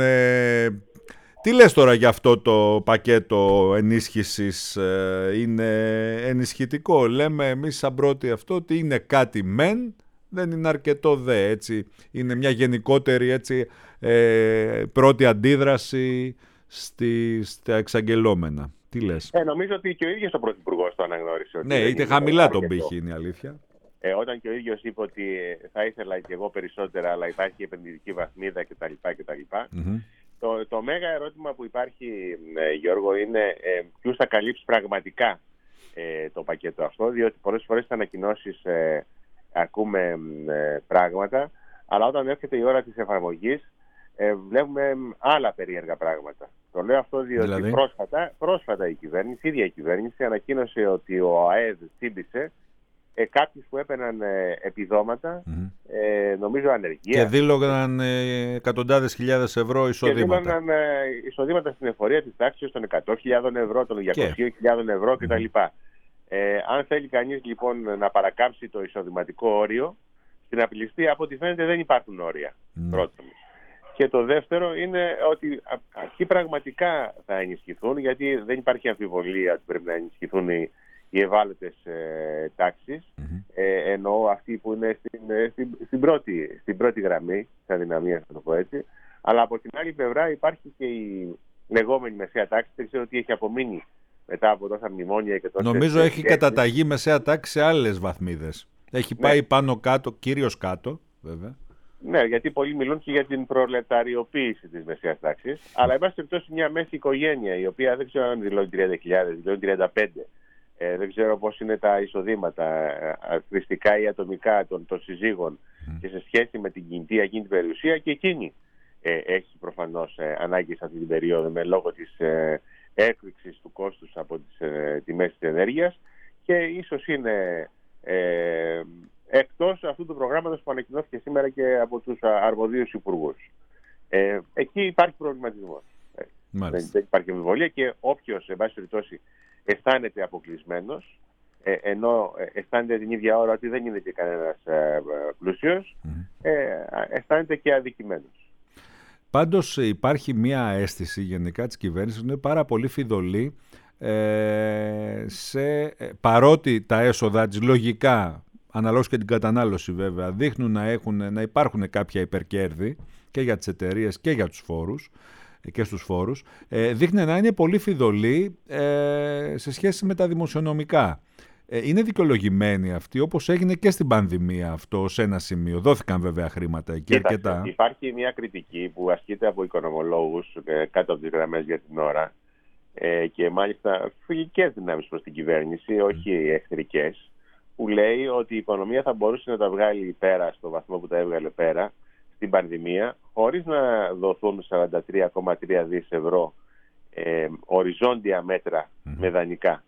τι λες τώρα για αυτό το πακέτο ενίσχυσης? Είναι ενισχυτικό? Λέμε εμείς σαν πρώτη αυτό ότι είναι κάτι μεν, δεν είναι αρκετό δε, έτσι. Είναι μια γενικότερη, έτσι, πρώτη αντίδραση στα εξαγγελόμενα. Τι λες? Νομίζω ότι και ο ίδιος ο Πρωθυπουργός το αναγνώρισε. Ναι, είτε χαμηλά τον πύχη, είναι η αλήθεια. Όταν και ο ίδιος είπε ότι θα ήθελα και εγώ περισσότερα, αλλά υπάρχει επενδυτική βαθμίδα κτλ. Mm-hmm. Το μέγα ερώτημα που υπάρχει, Γιώργο, είναι ποιους θα καλύψει πραγματικά το πακέτο αυτό, διότι πολλές φορές στις ανακοινώσεις ακούμε πράγματα, αλλά όταν έρχεται η ώρα της εφαρμογής βλέπουμε άλλα περίεργα πράγματα. Το λέω αυτό διότι δηλαδή? πρόσφατα η ίδια η κυβέρνηση ανακοίνωσε ότι ο ΑΕΔ τσίμπησε κάποιους που έπαιρναν επιδόματα, νομίζω ανεργία. Και δήλωναν εκατοντάδες χιλιάδες ευρώ εισοδήματα. Και δήλωναν εισοδήματα στην εφορία της τάξης των 100.000 ευρώ, των 200.000 ευρώ κτλ. Αν θέλει κανείς λοιπόν να παρακάμψει το εισοδηματικό όριο, στην απληστή από ό,τι φαίνεται δεν υπάρχουν όρια. Πρώτον. Και το δεύτερο είναι ότι αυτοί πραγματικά θα ενισχυθούν, γιατί δεν υπάρχει αμφιβολία ότι πρέπει να ενισχυθούν οι ευάλωτες τάξεις, εννοώ αυτοί που είναι στην πρώτη γραμμή της αδυναμίας, θα το πω έτσι. Αλλά από την άλλη πλευρά υπάρχει και η λεγόμενη μεσαία τάξη, δεν ξέρω τι έχει απομείνει μετά από τόσα μνημόνια και τόσες... Νομίζω έχει καταταγεί μεσαία τάξη σε άλλες βαθμίδες. Έχει πάει πάνω κάτω, κυρίως κάτω, βέβαια. Ναι, γιατί πολλοί μιλούν και για την προλεταριοποίηση της μεσαίας τάξης. Αλλά, εν πάση περιπτώσει, μια μέση οικογένεια, η οποία δεν ξέρω αν δηλώνει 30.000, δηλώνει 35. Δεν ξέρω πώς είναι τα εισοδήματα, χρηστικά ή ατομικά των συζύγων και σε σχέση με την κινητή εκείνη την περιουσία, και εκείνη έχει προφανώς ανάγκη σε αυτή την περίοδο με λόγω της έκρηξης του κόστους από τις τιμές της ενέργειας, και ίσως είναι εκτός αυτού του προγράμματος που ανακοινώθηκε σήμερα και από τους αρμοδίους υπουργούς. Εκεί υπάρχει προβληματισμός. Δεν υπάρχει αμφιβολία, και όποιος, εν πάση περιπτώσει, αισθάνεται αποκλεισμένος, ενώ αισθάνεται την ίδια ώρα ότι δεν είναι και κανένας πλούσιος, αισθάνεται και αδικημένος. Πάντως υπάρχει μια αίσθηση γενικά της κυβέρνησης, είναι πάρα πολύ φιδωλή, παρότι τα έσοδα της λογικά, αναλόγως και την κατανάλωση βέβαια, δείχνουν να υπάρχουν κάποια υπερκέρδη και για τις εταιρείες και για τους φόρους, και στους φόρους, δείχνει να είναι πολύ φιδωλή σε σχέση με τα δημοσιονομικά. Είναι δικαιολογημένη αυτή, όπως έγινε και στην πανδημία αυτό σε ένα σημείο. Δόθηκαν βέβαια χρήματα εκεί αρκετά. Υπάρχει μια κριτική που ασκείται από οικονομολόγους κάτω από τις γραμμές για την ώρα, και μάλιστα φιλικές δυνάμεις προς την κυβέρνηση, όχι εχθρικές, που λέει ότι η οικονομία θα μπορούσε να τα βγάλει πέρα στο βαθμό που τα έβγαλε πέρα στην πανδημία, χωρίς να δοθούν 43,3 δις ευρώ οριζόντια μέτρα με δανεικά.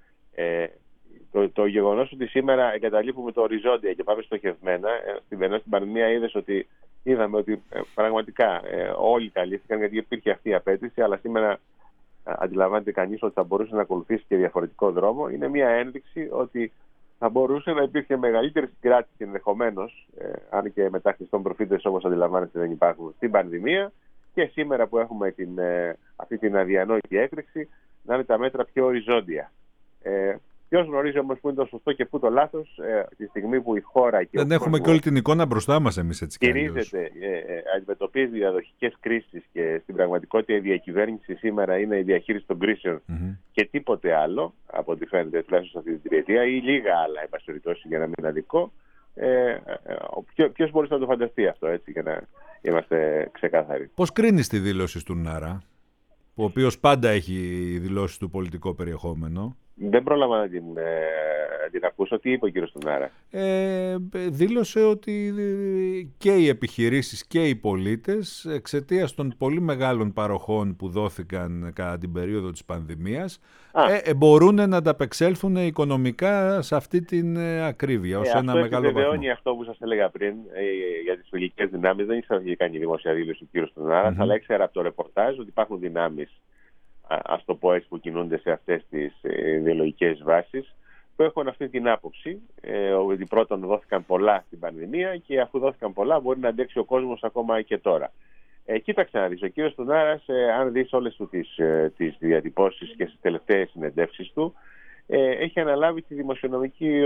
Το γεγονός ότι σήμερα εγκαταλείπουμε το οριζόντια και πάμε στοχευμένα, ενώ στην πανδημία είδαμε ότι πραγματικά όλοι καλύφθηκαν, γιατί υπήρχε αυτή η απέτηση, αλλά σήμερα αντιλαμβάνεται κανείς ότι θα μπορούσε να ακολουθήσει και διαφορετικό δρόμο. Είναι μια ένδειξη ότι θα μπορούσε να υπήρχε μεγαλύτερη συγκράτηση ενδεχομένως, αν και μετά Χριστόν προφήτες, όπως αντιλαμβάνεστε, δεν υπάρχουν στην πανδημία, και σήμερα που έχουμε αυτή την αδιανόητη έκρηξη, να είναι τα μέτρα πιο οριζόντια. Ποιος γνωρίζει όμως πού είναι το σωστό και πού το λάθος, τη στιγμή που η χώρα και δεν έχουμε και όλη την εικόνα μπροστά μας εμείς έτσι κι αλλιώς. Χειρίζεται, αντιμετωπίζει διαδοχικές κρίσεις και στην πραγματικότητα η διακυβέρνηση σήμερα είναι η διαχείριση των κρίσεων και τίποτε άλλο, από ό,τι φαίνεται τουλάχιστον σε αυτή την τριετία, ή λίγα άλλα, εν πάση περιπτώσει, για να μην είναι αδικό. Ποιος μπορεί να το φανταστεί αυτό, έτσι, για να είμαστε ξεκάθαροι. Πώς κρίνεις τη δήλωση του Νάρα, ο οποίος πάντα έχει δηλώσει του πολιτικό περιεχόμενο? Δεν πρόλαβα να την ακούσω. Τι είπε ο κύριος Τουνάρα? Δήλωσε ότι και οι επιχειρήσεις και οι πολίτες, εξαιτίας των πολύ μεγάλων παροχών που δόθηκαν κατά την περίοδο της πανδημίας, μπορούν να ανταπεξέλθουν οικονομικά σε αυτή την ακρίβεια ως ένα μεγάλο βαθμό. Αυτό επιβεβαιώνει αυτό που σας έλεγα πριν για τις φιλικές δυνάμεις. Δεν ήξερα ότι είχε κάνει δημόσια δήλωση ο κύριος Τουνάρας, αλλά ήξερα από το ρεπορτάζ ότι υπάρχουν δυνάμεις, ας το πω έτσι, που κινούνται σε αυτές τις ιδεολογικές βάσεις, που έχουν αυτή την άποψη ότι πρώτον δόθηκαν πολλά στην πανδημία και αφού δόθηκαν πολλά μπορεί να αντέξει ο κόσμος ακόμα και τώρα. Κοίταξε να δεις, ο κύριος Τουνάρας, αν δεις όλες τις διατυπώσεις και στις τελευταίες συνεντεύξεις του, έχει αναλάβει τη δημοσιονομική,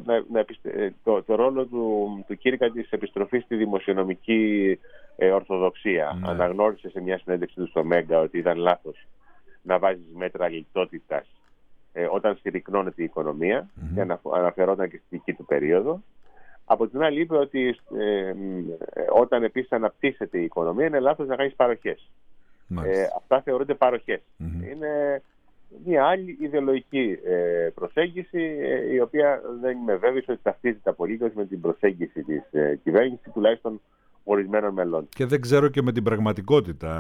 το ρόλο του κήρυκα της επιστροφής στη δημοσιονομική ορθοδοξία. Αναγνώρισε σε μια συνέντευξη του στο Μέγκα ότι ήταν λάθος να βάζεις μέτρα λιτότητας όταν συρρυκνώνεται η οικονομία, και αναφερόταν και στη δική του περίοδο. Από την άλλη είπε ότι όταν επίσης αναπτύσσεται η οικονομία είναι λάθος να κάνεις παροχές. Αυτά θεωρούνται παροχές. Είναι μια άλλη ιδεολογική προσέγγιση, η οποία δεν είμαι βέβαιος ότι ταυτίζεται απολύτως με την προσέγγιση της κυβέρνησης, τουλάχιστον ορισμένων μελών. Και δεν ξέρω και με την πραγματικότητα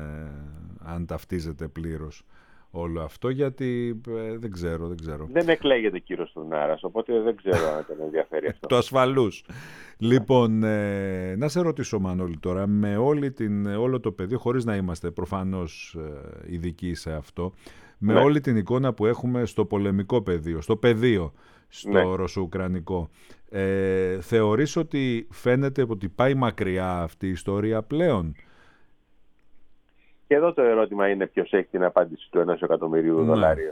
αν ταυτίζεται πλήρως όλο αυτό, γιατί δεν ξέρω. Δεν εκλέγεται κύριος Τουνάρας, οπότε δεν ξέρω αν τον ενδιαφέρει αυτό. Το ασφαλούς. Λοιπόν, να σε ρωτήσω, Μανώλη, τώρα, με όλο το πεδίο, χωρίς να είμαστε προφανώς ειδικοί σε αυτό, με όλη την εικόνα που έχουμε στο πολεμικό πεδίο, στο πεδίο, στο ρωσο-ουκρανικό, θεωρείς ότι φαίνεται ότι πάει μακριά αυτή η ιστορία πλέον? Και εδώ το ερώτημα είναι ποιος έχει την απάντηση του $1 εκατομμυρίου δολάριου.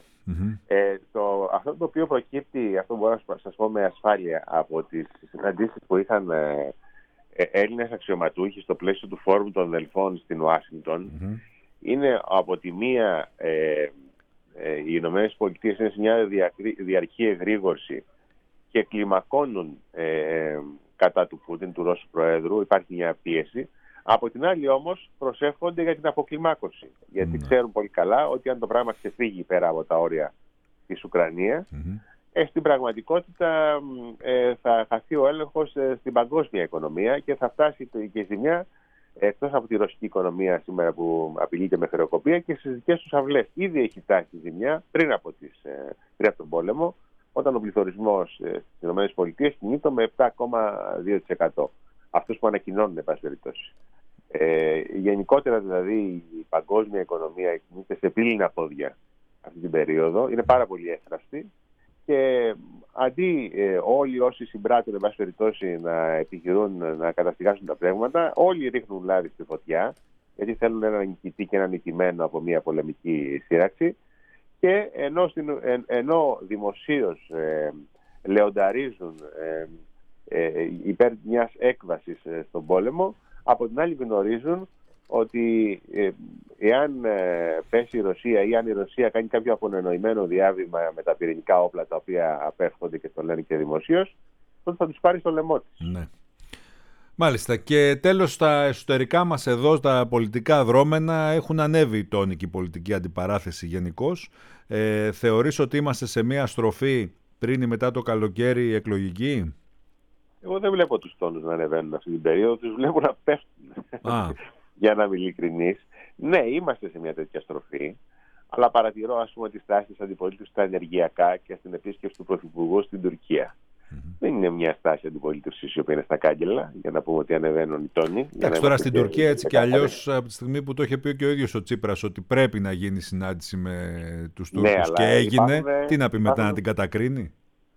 Αυτό το οποίο προκύπτει, αυτό μπορώ να σας πω με ασφάλεια από τις συναντήσεις που είχαν Έλληνες αξιωματούχοι στο πλαίσιο του Φόρουμ των Δελφών στην Ουάσιγκτον, είναι από τη μία οι Ηνωμένες Πολιτείες είναι σε μια διαρκή εγρήγορση και κλιμακώνουν κατά του Πούτιν, του Ρώσου Προέδρου, υπάρχει μια πίεση. Από την άλλη όμως προσεύχονται για την αποκλιμάκωση, γιατί ξέρουν πολύ καλά ότι αν το πράγμα ξεφύγει πέρα από τα όρια της Ουκρανίας, στην πραγματικότητα θα χαθεί ο έλεγχος στην παγκόσμια οικονομία και θα φτάσει και η ζημιά εκτός από τη ρωσική οικονομία σήμερα που απειλείται με χρεοκοπία και στις δικές τους αυλές. Ήδη έχει φτάσει η ζημιά πριν από τον πόλεμο, όταν ο πληθωρισμός στις ΗΠΑ κινείται με 7,2%. Αυτούς που ανακοινώνουν, εν πάση περιπτώσει. Γενικότερα δηλαδή η παγκόσμια οικονομία κινείται σε πύληνα πόδια αυτή την περίοδο, είναι πάρα πολύ εύθραστη και αντί όλοι όσοι συμπράττουν, εν πάση περιπτώσει, να επιχειρούν να καταστηγάσουν τα πράγματα, όλοι ρίχνουν λάδι στη φωτιά, γιατί θέλουν έναν νικητή και έναν νικημένο από μια πολεμική σύραξη, και ενώ δημοσίως λεονταρίζουν υπέρ μιας έκβασης στον πόλεμο, από την άλλη γνωρίζουν ότι εάν πέσει η Ρωσία ή αν η Ρωσία κάνει κάποιο απονοημένο διάβημα με τα πυρηνικά όπλα τα οποία απέφχονται και το λένε και δημοσίως, τότε θα τους πάρει στο λαιμό της. Ναι. Μάλιστα. Και τέλος, στα εσωτερικά μας εδώ, στα πολιτικά δρόμενα, έχουν ανέβει οι τόνοι και η πολιτική αντιπαράθεση γενικώς. Θεωρείς ότι είμαστε σε μια στροφή πριν ή μετά το καλοκαίρι εκλογική? Εγώ δεν βλέπω τους τόνους να ανεβαίνουν αυτή την περίοδο, τους βλέπω να πέφτουν. Για να είμαι ειλικρινής. Ναι, είμαστε σε μια τέτοια στροφή, αλλά παρατηρώ, ας πούμε, τις τάσεις αντιπολίτευσης στα ενεργειακά και στην επίσκεψη του Πρωθυπουργού στην Τουρκία. Δεν είναι μια στάση αντιπολίτευσης η οποία είναι στα κάγκελα, για να πούμε ότι ανεβαίνουν οι τόνοι. Εντάξει, τώρα στην Τουρκία έτσι κι αλλιώς, από τη στιγμή που το είχε πει και ο ίδιος ο Τσίπρας ότι πρέπει να γίνει συνάντηση με τους Τούρκους, και έγινε, τι να πει μετά, να την κατακρίνει?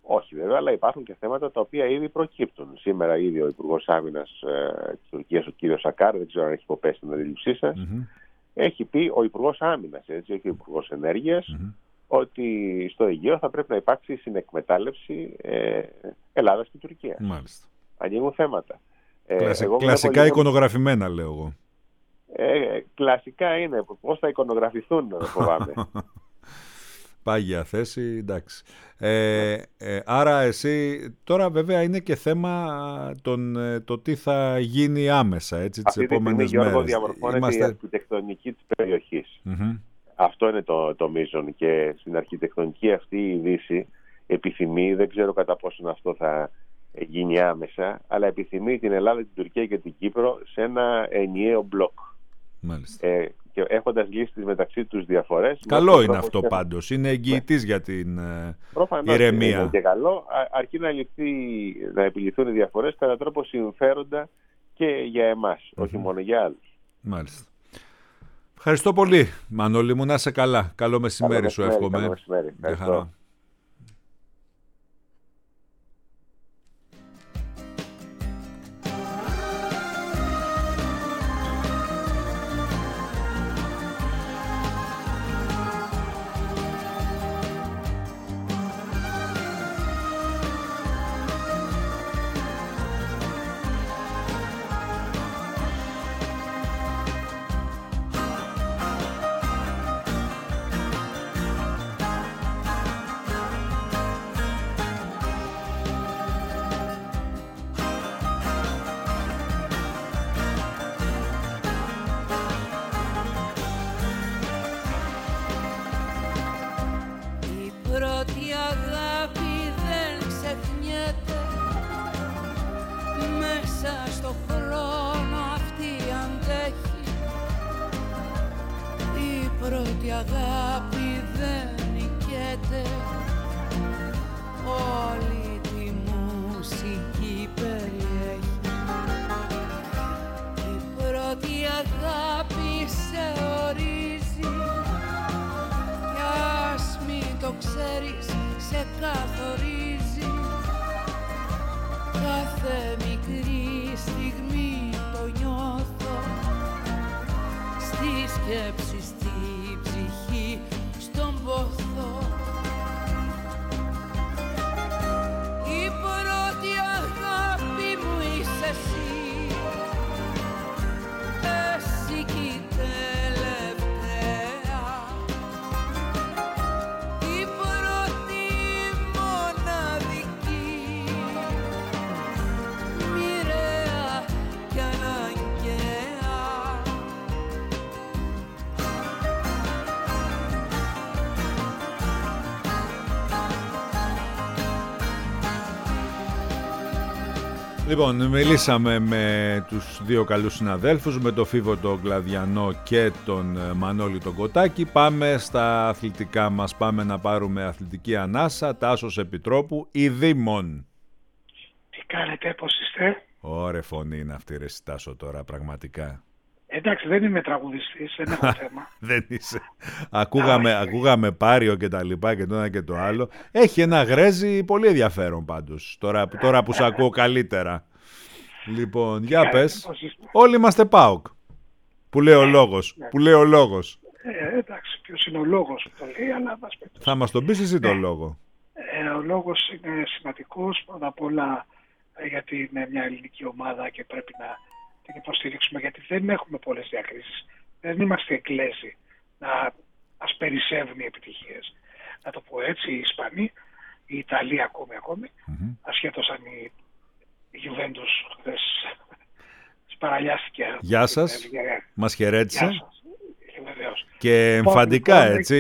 Όχι βέβαια, αλλά υπάρχουν και θέματα τα οποία ήδη προκύπτουν. Σήμερα ήδη ο Υπουργός Άμυνας της Τουρκίας, ο κύριος Σακάρ, δεν ξέρω αν έχει υποπέσει την αντίληψή σας, έχει πει, ο Υπουργός Άμυνας, έτσι, όχι ο Υπουργός Ενέργειας, ότι στο Αιγαίο θα πρέπει να υπάρξει συνεκμετάλλευση Ελλάδας και Τουρκίας. Μάλιστα. Ανοίγουν θέματα. Κλασικά εικονογραφημένα, λέω εγώ. Κλασικά είναι. Πώς θα εικονογραφηθούν, φοβάμαι. Πάγια θέση, εντάξει. Άρα εσύ, τώρα βέβαια είναι και θέμα το τι θα γίνει άμεσα, έτσι, τις επόμενες μέρες. Γιώργο, διαμορφώνεται η αρχιτεκτονική της περιοχής. Αυτό είναι το μείζον, και στην αρχιτεκτονική αυτή η Δύση επιθυμεί, δεν ξέρω κατά πόσον αυτό θα γίνει άμεσα, αλλά επιθυμεί την Ελλάδα, την Τουρκία και την Κύπρο σε ένα ενιαίο μπλοκ. Μάλιστα. Και έχοντας λύσει τις μεταξύ τους διαφορές. Καλό είναι αυτό πάντως. Είναι εγγυητής για την ηρεμία. Είναι και καλό, αρκεί να επιληθούν οι διαφορές κατά τρόπο συμφέροντα και για εμάς, όχι μόνο για άλλους. Μάλιστα. Ευχαριστώ πολύ, Μανώλη μου. Να είσαι καλά. Καλό μεσημέρι σου εύχομαι. Καλό μεσημέρι. Ευχαριστώ. Λοιπόν, μιλήσαμε με τους δύο καλούς συναδέλφους, με τον Φίβο τον Κλαδιανό και τον Μανώλη τον Κοτάκη. Πάμε στα αθλητικά μας, πάμε να πάρουμε αθλητική ανάσα. Τάσος Επιτρόπου, η Δήμων. Τι κάνετε, πώς είστε? Ωραία φωνή είναι αυτή, ρε Τάσο, τώρα πραγματικά. Εντάξει, δεν είμαι τραγουδιστής, δεν έχω θέμα. Δεν είσαι. Ακούγαμε Πάριο και τα λοιπά και το ένα και το άλλο. Έχει ένα γρέζι πολύ ενδιαφέρον πάντως, τώρα που σ' ακούω καλύτερα. Λοιπόν, για πες. Όλοι είμαστε ΠΑΟΚ. Που λέει ο λόγος. Εντάξει, ποιος είναι ο λόγος που το λέει, αλλά θα μας τον πεις εσύ τον λόγο. Ο λόγος είναι σημαντικός, πρώτα απ' όλα γιατί είναι μια ελληνική ομάδα και πρέπει να την υποστηρίξουμε, γιατί δεν έχουμε πολλές διακρίσεις. Δεν είμαστε εκκλέζοι να μας περισσεύουν οι επιτυχίες. Να το πω έτσι, οι Ισπανοί, η Ιταλία ακόμη, ασχέτως αν η Juventus χθες παραλιάστηκε. Γεια σας, μας χαιρέτησε. Βεβαίως. Και εμφαντικά, έτσι,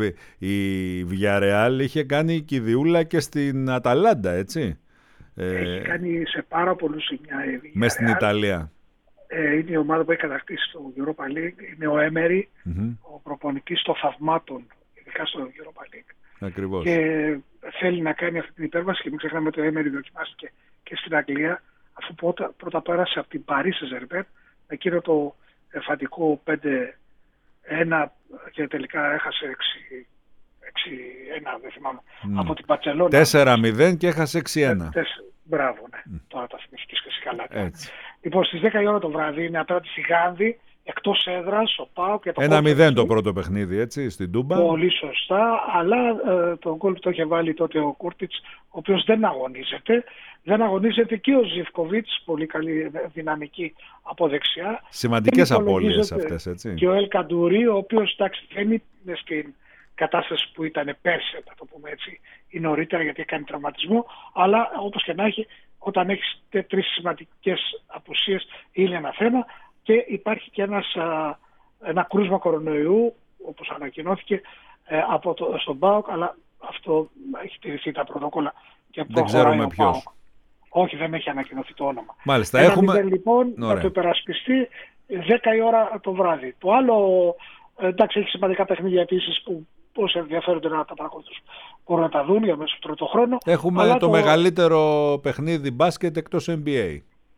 η Villarreal είχε κάνει κηδιούλα και στην Αταλάντα, έτσι. Έχει κάνει σε πάρα πολλούς σημεία. Μες στην Ιταλία. Είναι η ομάδα που έχει κατακτήσει το Europa League. Είναι ο Έμερι, ο προπονητής των θαυμάτων, ειδικά στο Europa League. Ακριβώς. Και θέλει να κάνει αυτή την υπέρβαση, και μην ξεχνάμε ότι ο Έμερι δοκιμάστηκε και στην Αγγλία, αφού πρώτα πέρασε από την Paris Saint-Germain, εκείνο το εμφαντικό 5-1 και τελικά έχασε 6-1, δεν θυμάμαι, από την Μπαρσελόνα. 4-0 και έχασε 6-1. Μπράβο, ναι. Τώρα τα θυμηθήκες και εσύ καλά. Λοιπόν, στις 10 η ώρα το βράδυ είναι απέναντι στη Γάνδη, εκτός έδρας, ο ΠΑΟΚ. 1-0 το πρώτο παιχνίδι, έτσι, στην Τούμπα. Πολύ σωστά, αλλά τον γκολ που το είχε βάλει τότε ο Κούρτιτς, ο οποίος δεν αγωνίζεται. Δεν αγωνίζεται και ο Ζιβκοβίτς, πολύ καλή δυναμική από δεξιά. Σημαντικές απώλειες αυτές, έτσι. Και ο Ελ Καντουρί, ο οποίος δεν είναι στην κατάσταση που ήταν πέρσι, να το πούμε έτσι, ή νωρίτερα, γιατί έκανε τραυματισμό, αλλά όπως και να έχει, όταν έχεις 3 σημαντικές απουσίες είναι ένα θέμα. Και υπάρχει και ένα κρούσμα κορονοϊού, όπως ανακοινώθηκε στον ΠΑΟΚ, αλλά αυτό έχει τηρηθεί τα πρωτόκολλα και δεν ξέρουμε ποιος. Όχι, δεν έχει ανακοινωθεί το όνομα. Μάλιστα, έχουμε... λοιπόν, να το υπερασπιστεί 10 η ώρα το βράδυ. Το άλλο, εντάξει, έχει σημαντικά παιχνίδια επίσης που όσοι ενδιαφέρονται να τα παρακολουθούν μπορούν να τα δουν για μέσα στο τρίτο χρόνο. Έχουμε το μεγαλύτερο παιχνίδι μπάσκετ εκτός NBA.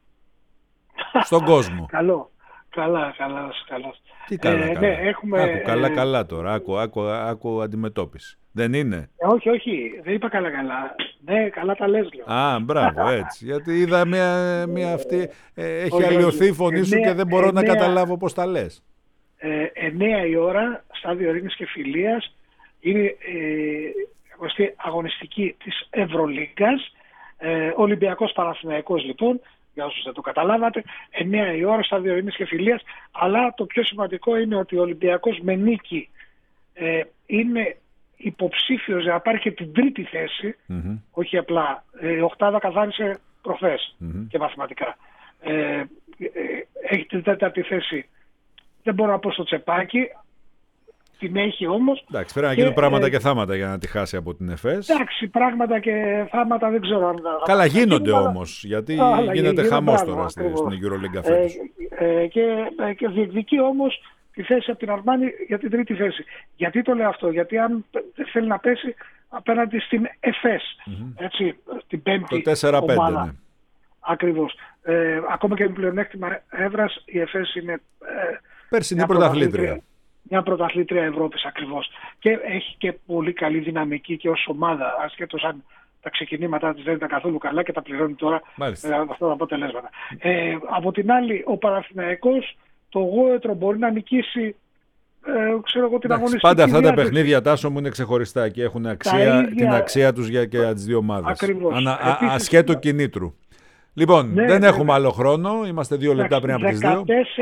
Στον κόσμο. Καλά. Τι καλά. Ναι, έχουμε... Καλά τώρα. Άκου αντιμετώπιση. Δεν είναι. Όχι. Δεν είπα καλά. Ναι, καλά τα λες, λέω. Μπράβο, έτσι. Γιατί είδα μια αυτή... Έχει αλλοιωθεί η φωνή σου και δεν μπορώ να καταλάβω πώς τα λες. 9 η ώρα, στάδιο Ειρήνης και Φιλίας, είναι αγωνιστική της Ευρωλίγκας. Ολυμπιακός Παναθηναϊκός, λοιπόν, για όσους δεν το καταλάβατε, 9 η ώρα, στάδιο Ειρήνης και Φιλίας, αλλά το πιο σημαντικό είναι ότι ο Ολυμπιακός με νίκη είναι υποψήφιος για να πάρει και την τρίτη θέση, όχι απλά, η οκτάδα καθάρισε προχθές και μαθηματικά. Έχει την τέταρτη θέση, δεν μπορώ να πω στο τσεπάκι, την έχει όμως. Εντάξει, πρέπει να γίνουν πράγματα και θάματα για να τη χάσει από την ΕΦΕΣ. Εντάξει, πράγματα και θάματα δεν ξέρω αν... Καλά, γίνονται όμως, γιατί γίνεται χαμός τώρα στην EuroLeague φέτος. Και διεκδικεί όμως τη θέση από την Αρμάνη για την τρίτη θέση. Γιατί το λέω αυτό? Γιατί αν δεν θέλει να πέσει απέναντι στην ΕΦΕΣ, έτσι, την πέμπτη ομάδα. Ναι. Ακριβώς. Ακόμα και με πλεονέκτημα έδρας, η ΕΦΕΣ είναι περσινή πρωταθλήτρια. Μια πρωταθλήτρια Ευρώπης ακριβώς. Και έχει και πολύ καλή δυναμική και ως ομάδα, ασχέτως αν τα ξεκινήματά της δεν ήταν καθόλου καλά και τα πληρώνει τώρα με αυτά τα αποτελέσματα. Από την άλλη, ο Παναθηναϊκός, το Γόετρο μπορεί να νικήσει την αγωνιστική. Πάντα αυτά τα παιχνίδια, Τάσο μου, είναι ξεχωριστά και έχουν την αξία τους για και τις δύο ομάδες. Ασχέτω κινήτρου. Λοιπόν, δεν έχουμε άλλο χρόνο. Είμαστε 2 λεπτά πριν από τις 2.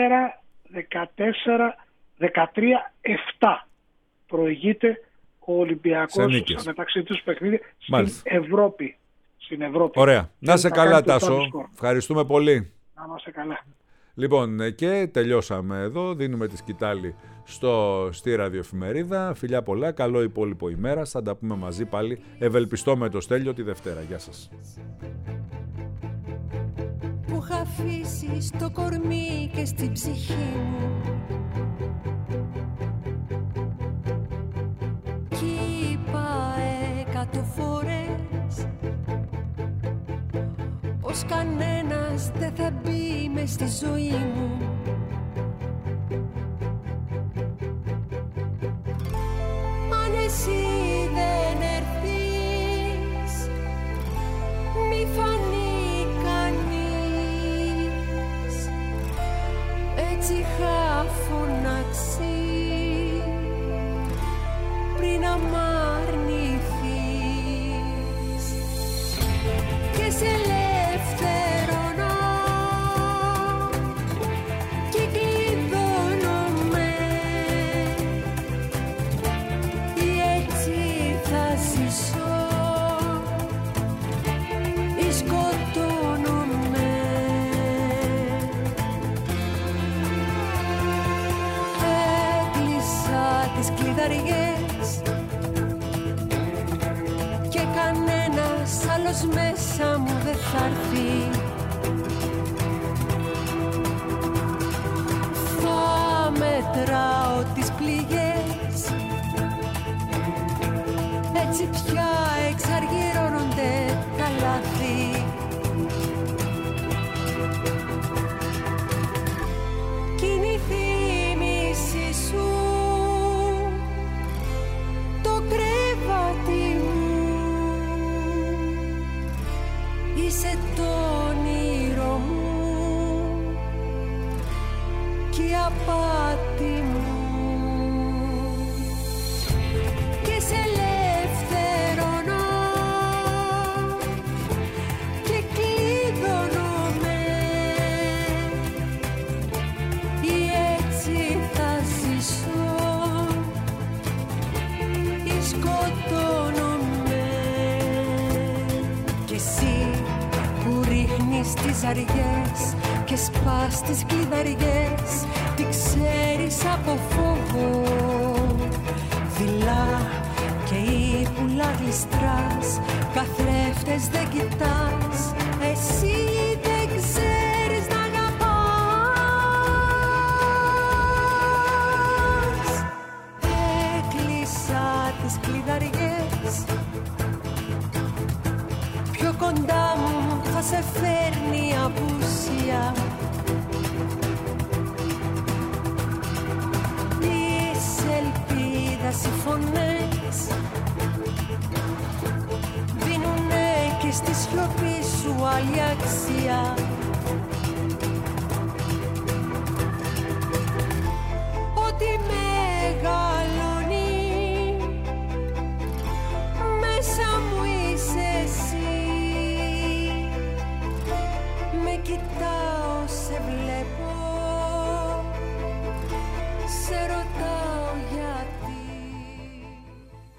13-7 προηγείται ο Ολυμπιακός στα μεταξύ τους παιχνίδια στην Ευρώπη. Ωραία. Να σε καλά, Τάσο. Ευχαριστούμε πολύ. Να είμαστε καλά. Λοιπόν, και τελειώσαμε εδώ. Δίνουμε τη σκητάλη στη ραδιοεφημερίδα. Φιλιά πολλά, καλό υπόλοιπο ημέρα. Θα τα πούμε μαζί πάλι. Ευελπιστώ με το Στέλιο τη Δευτέρα. Γεια σας. Που είχα αφήσει στο κορμί και στην ψυχή μου, κι είπα 100 φορές πως κανένας δεν θα μπει μες στη ζωή μου. Αν εσύ δεν έρθεις, μη φανεί κανείς, έτσι είχα φωνάξει πριν να μ' αρνηθείς. Και σε ελευθερώνω και κλειδώνομαι, ή έτσι θα ζήσω ή σκοτώνομαι. Έκλεισα τις κλειδαριές και κανένας άλλος μέσα μου δεν θα έρθει. Θα μετράω τις πληγές, έτσι πια εξαργυρώνονται τα λάθη. Κι είναι η θύμηση σου το κρέμμα ζαριές και σπάς τις κλειδαριές. Τι ξέρεις από φόβο, δειλά και ή πουλά γλιστράς, καθρέφτες δεν κοιτάς, εσύ δεν ξέρεις να αγαπάς. Έκλεισα τις κλειδαριές, πιο κοντά μου θα σε φέρνει η απουσία. Τις ελπίδας οι φωνές δίνουνε και στη σιωπή σου άλλη αξία. Ό,τι μεγαλώνει μέσα μου είσαι εσύ. Με κοιτάω, σε βλέπω, σε ρωτάω.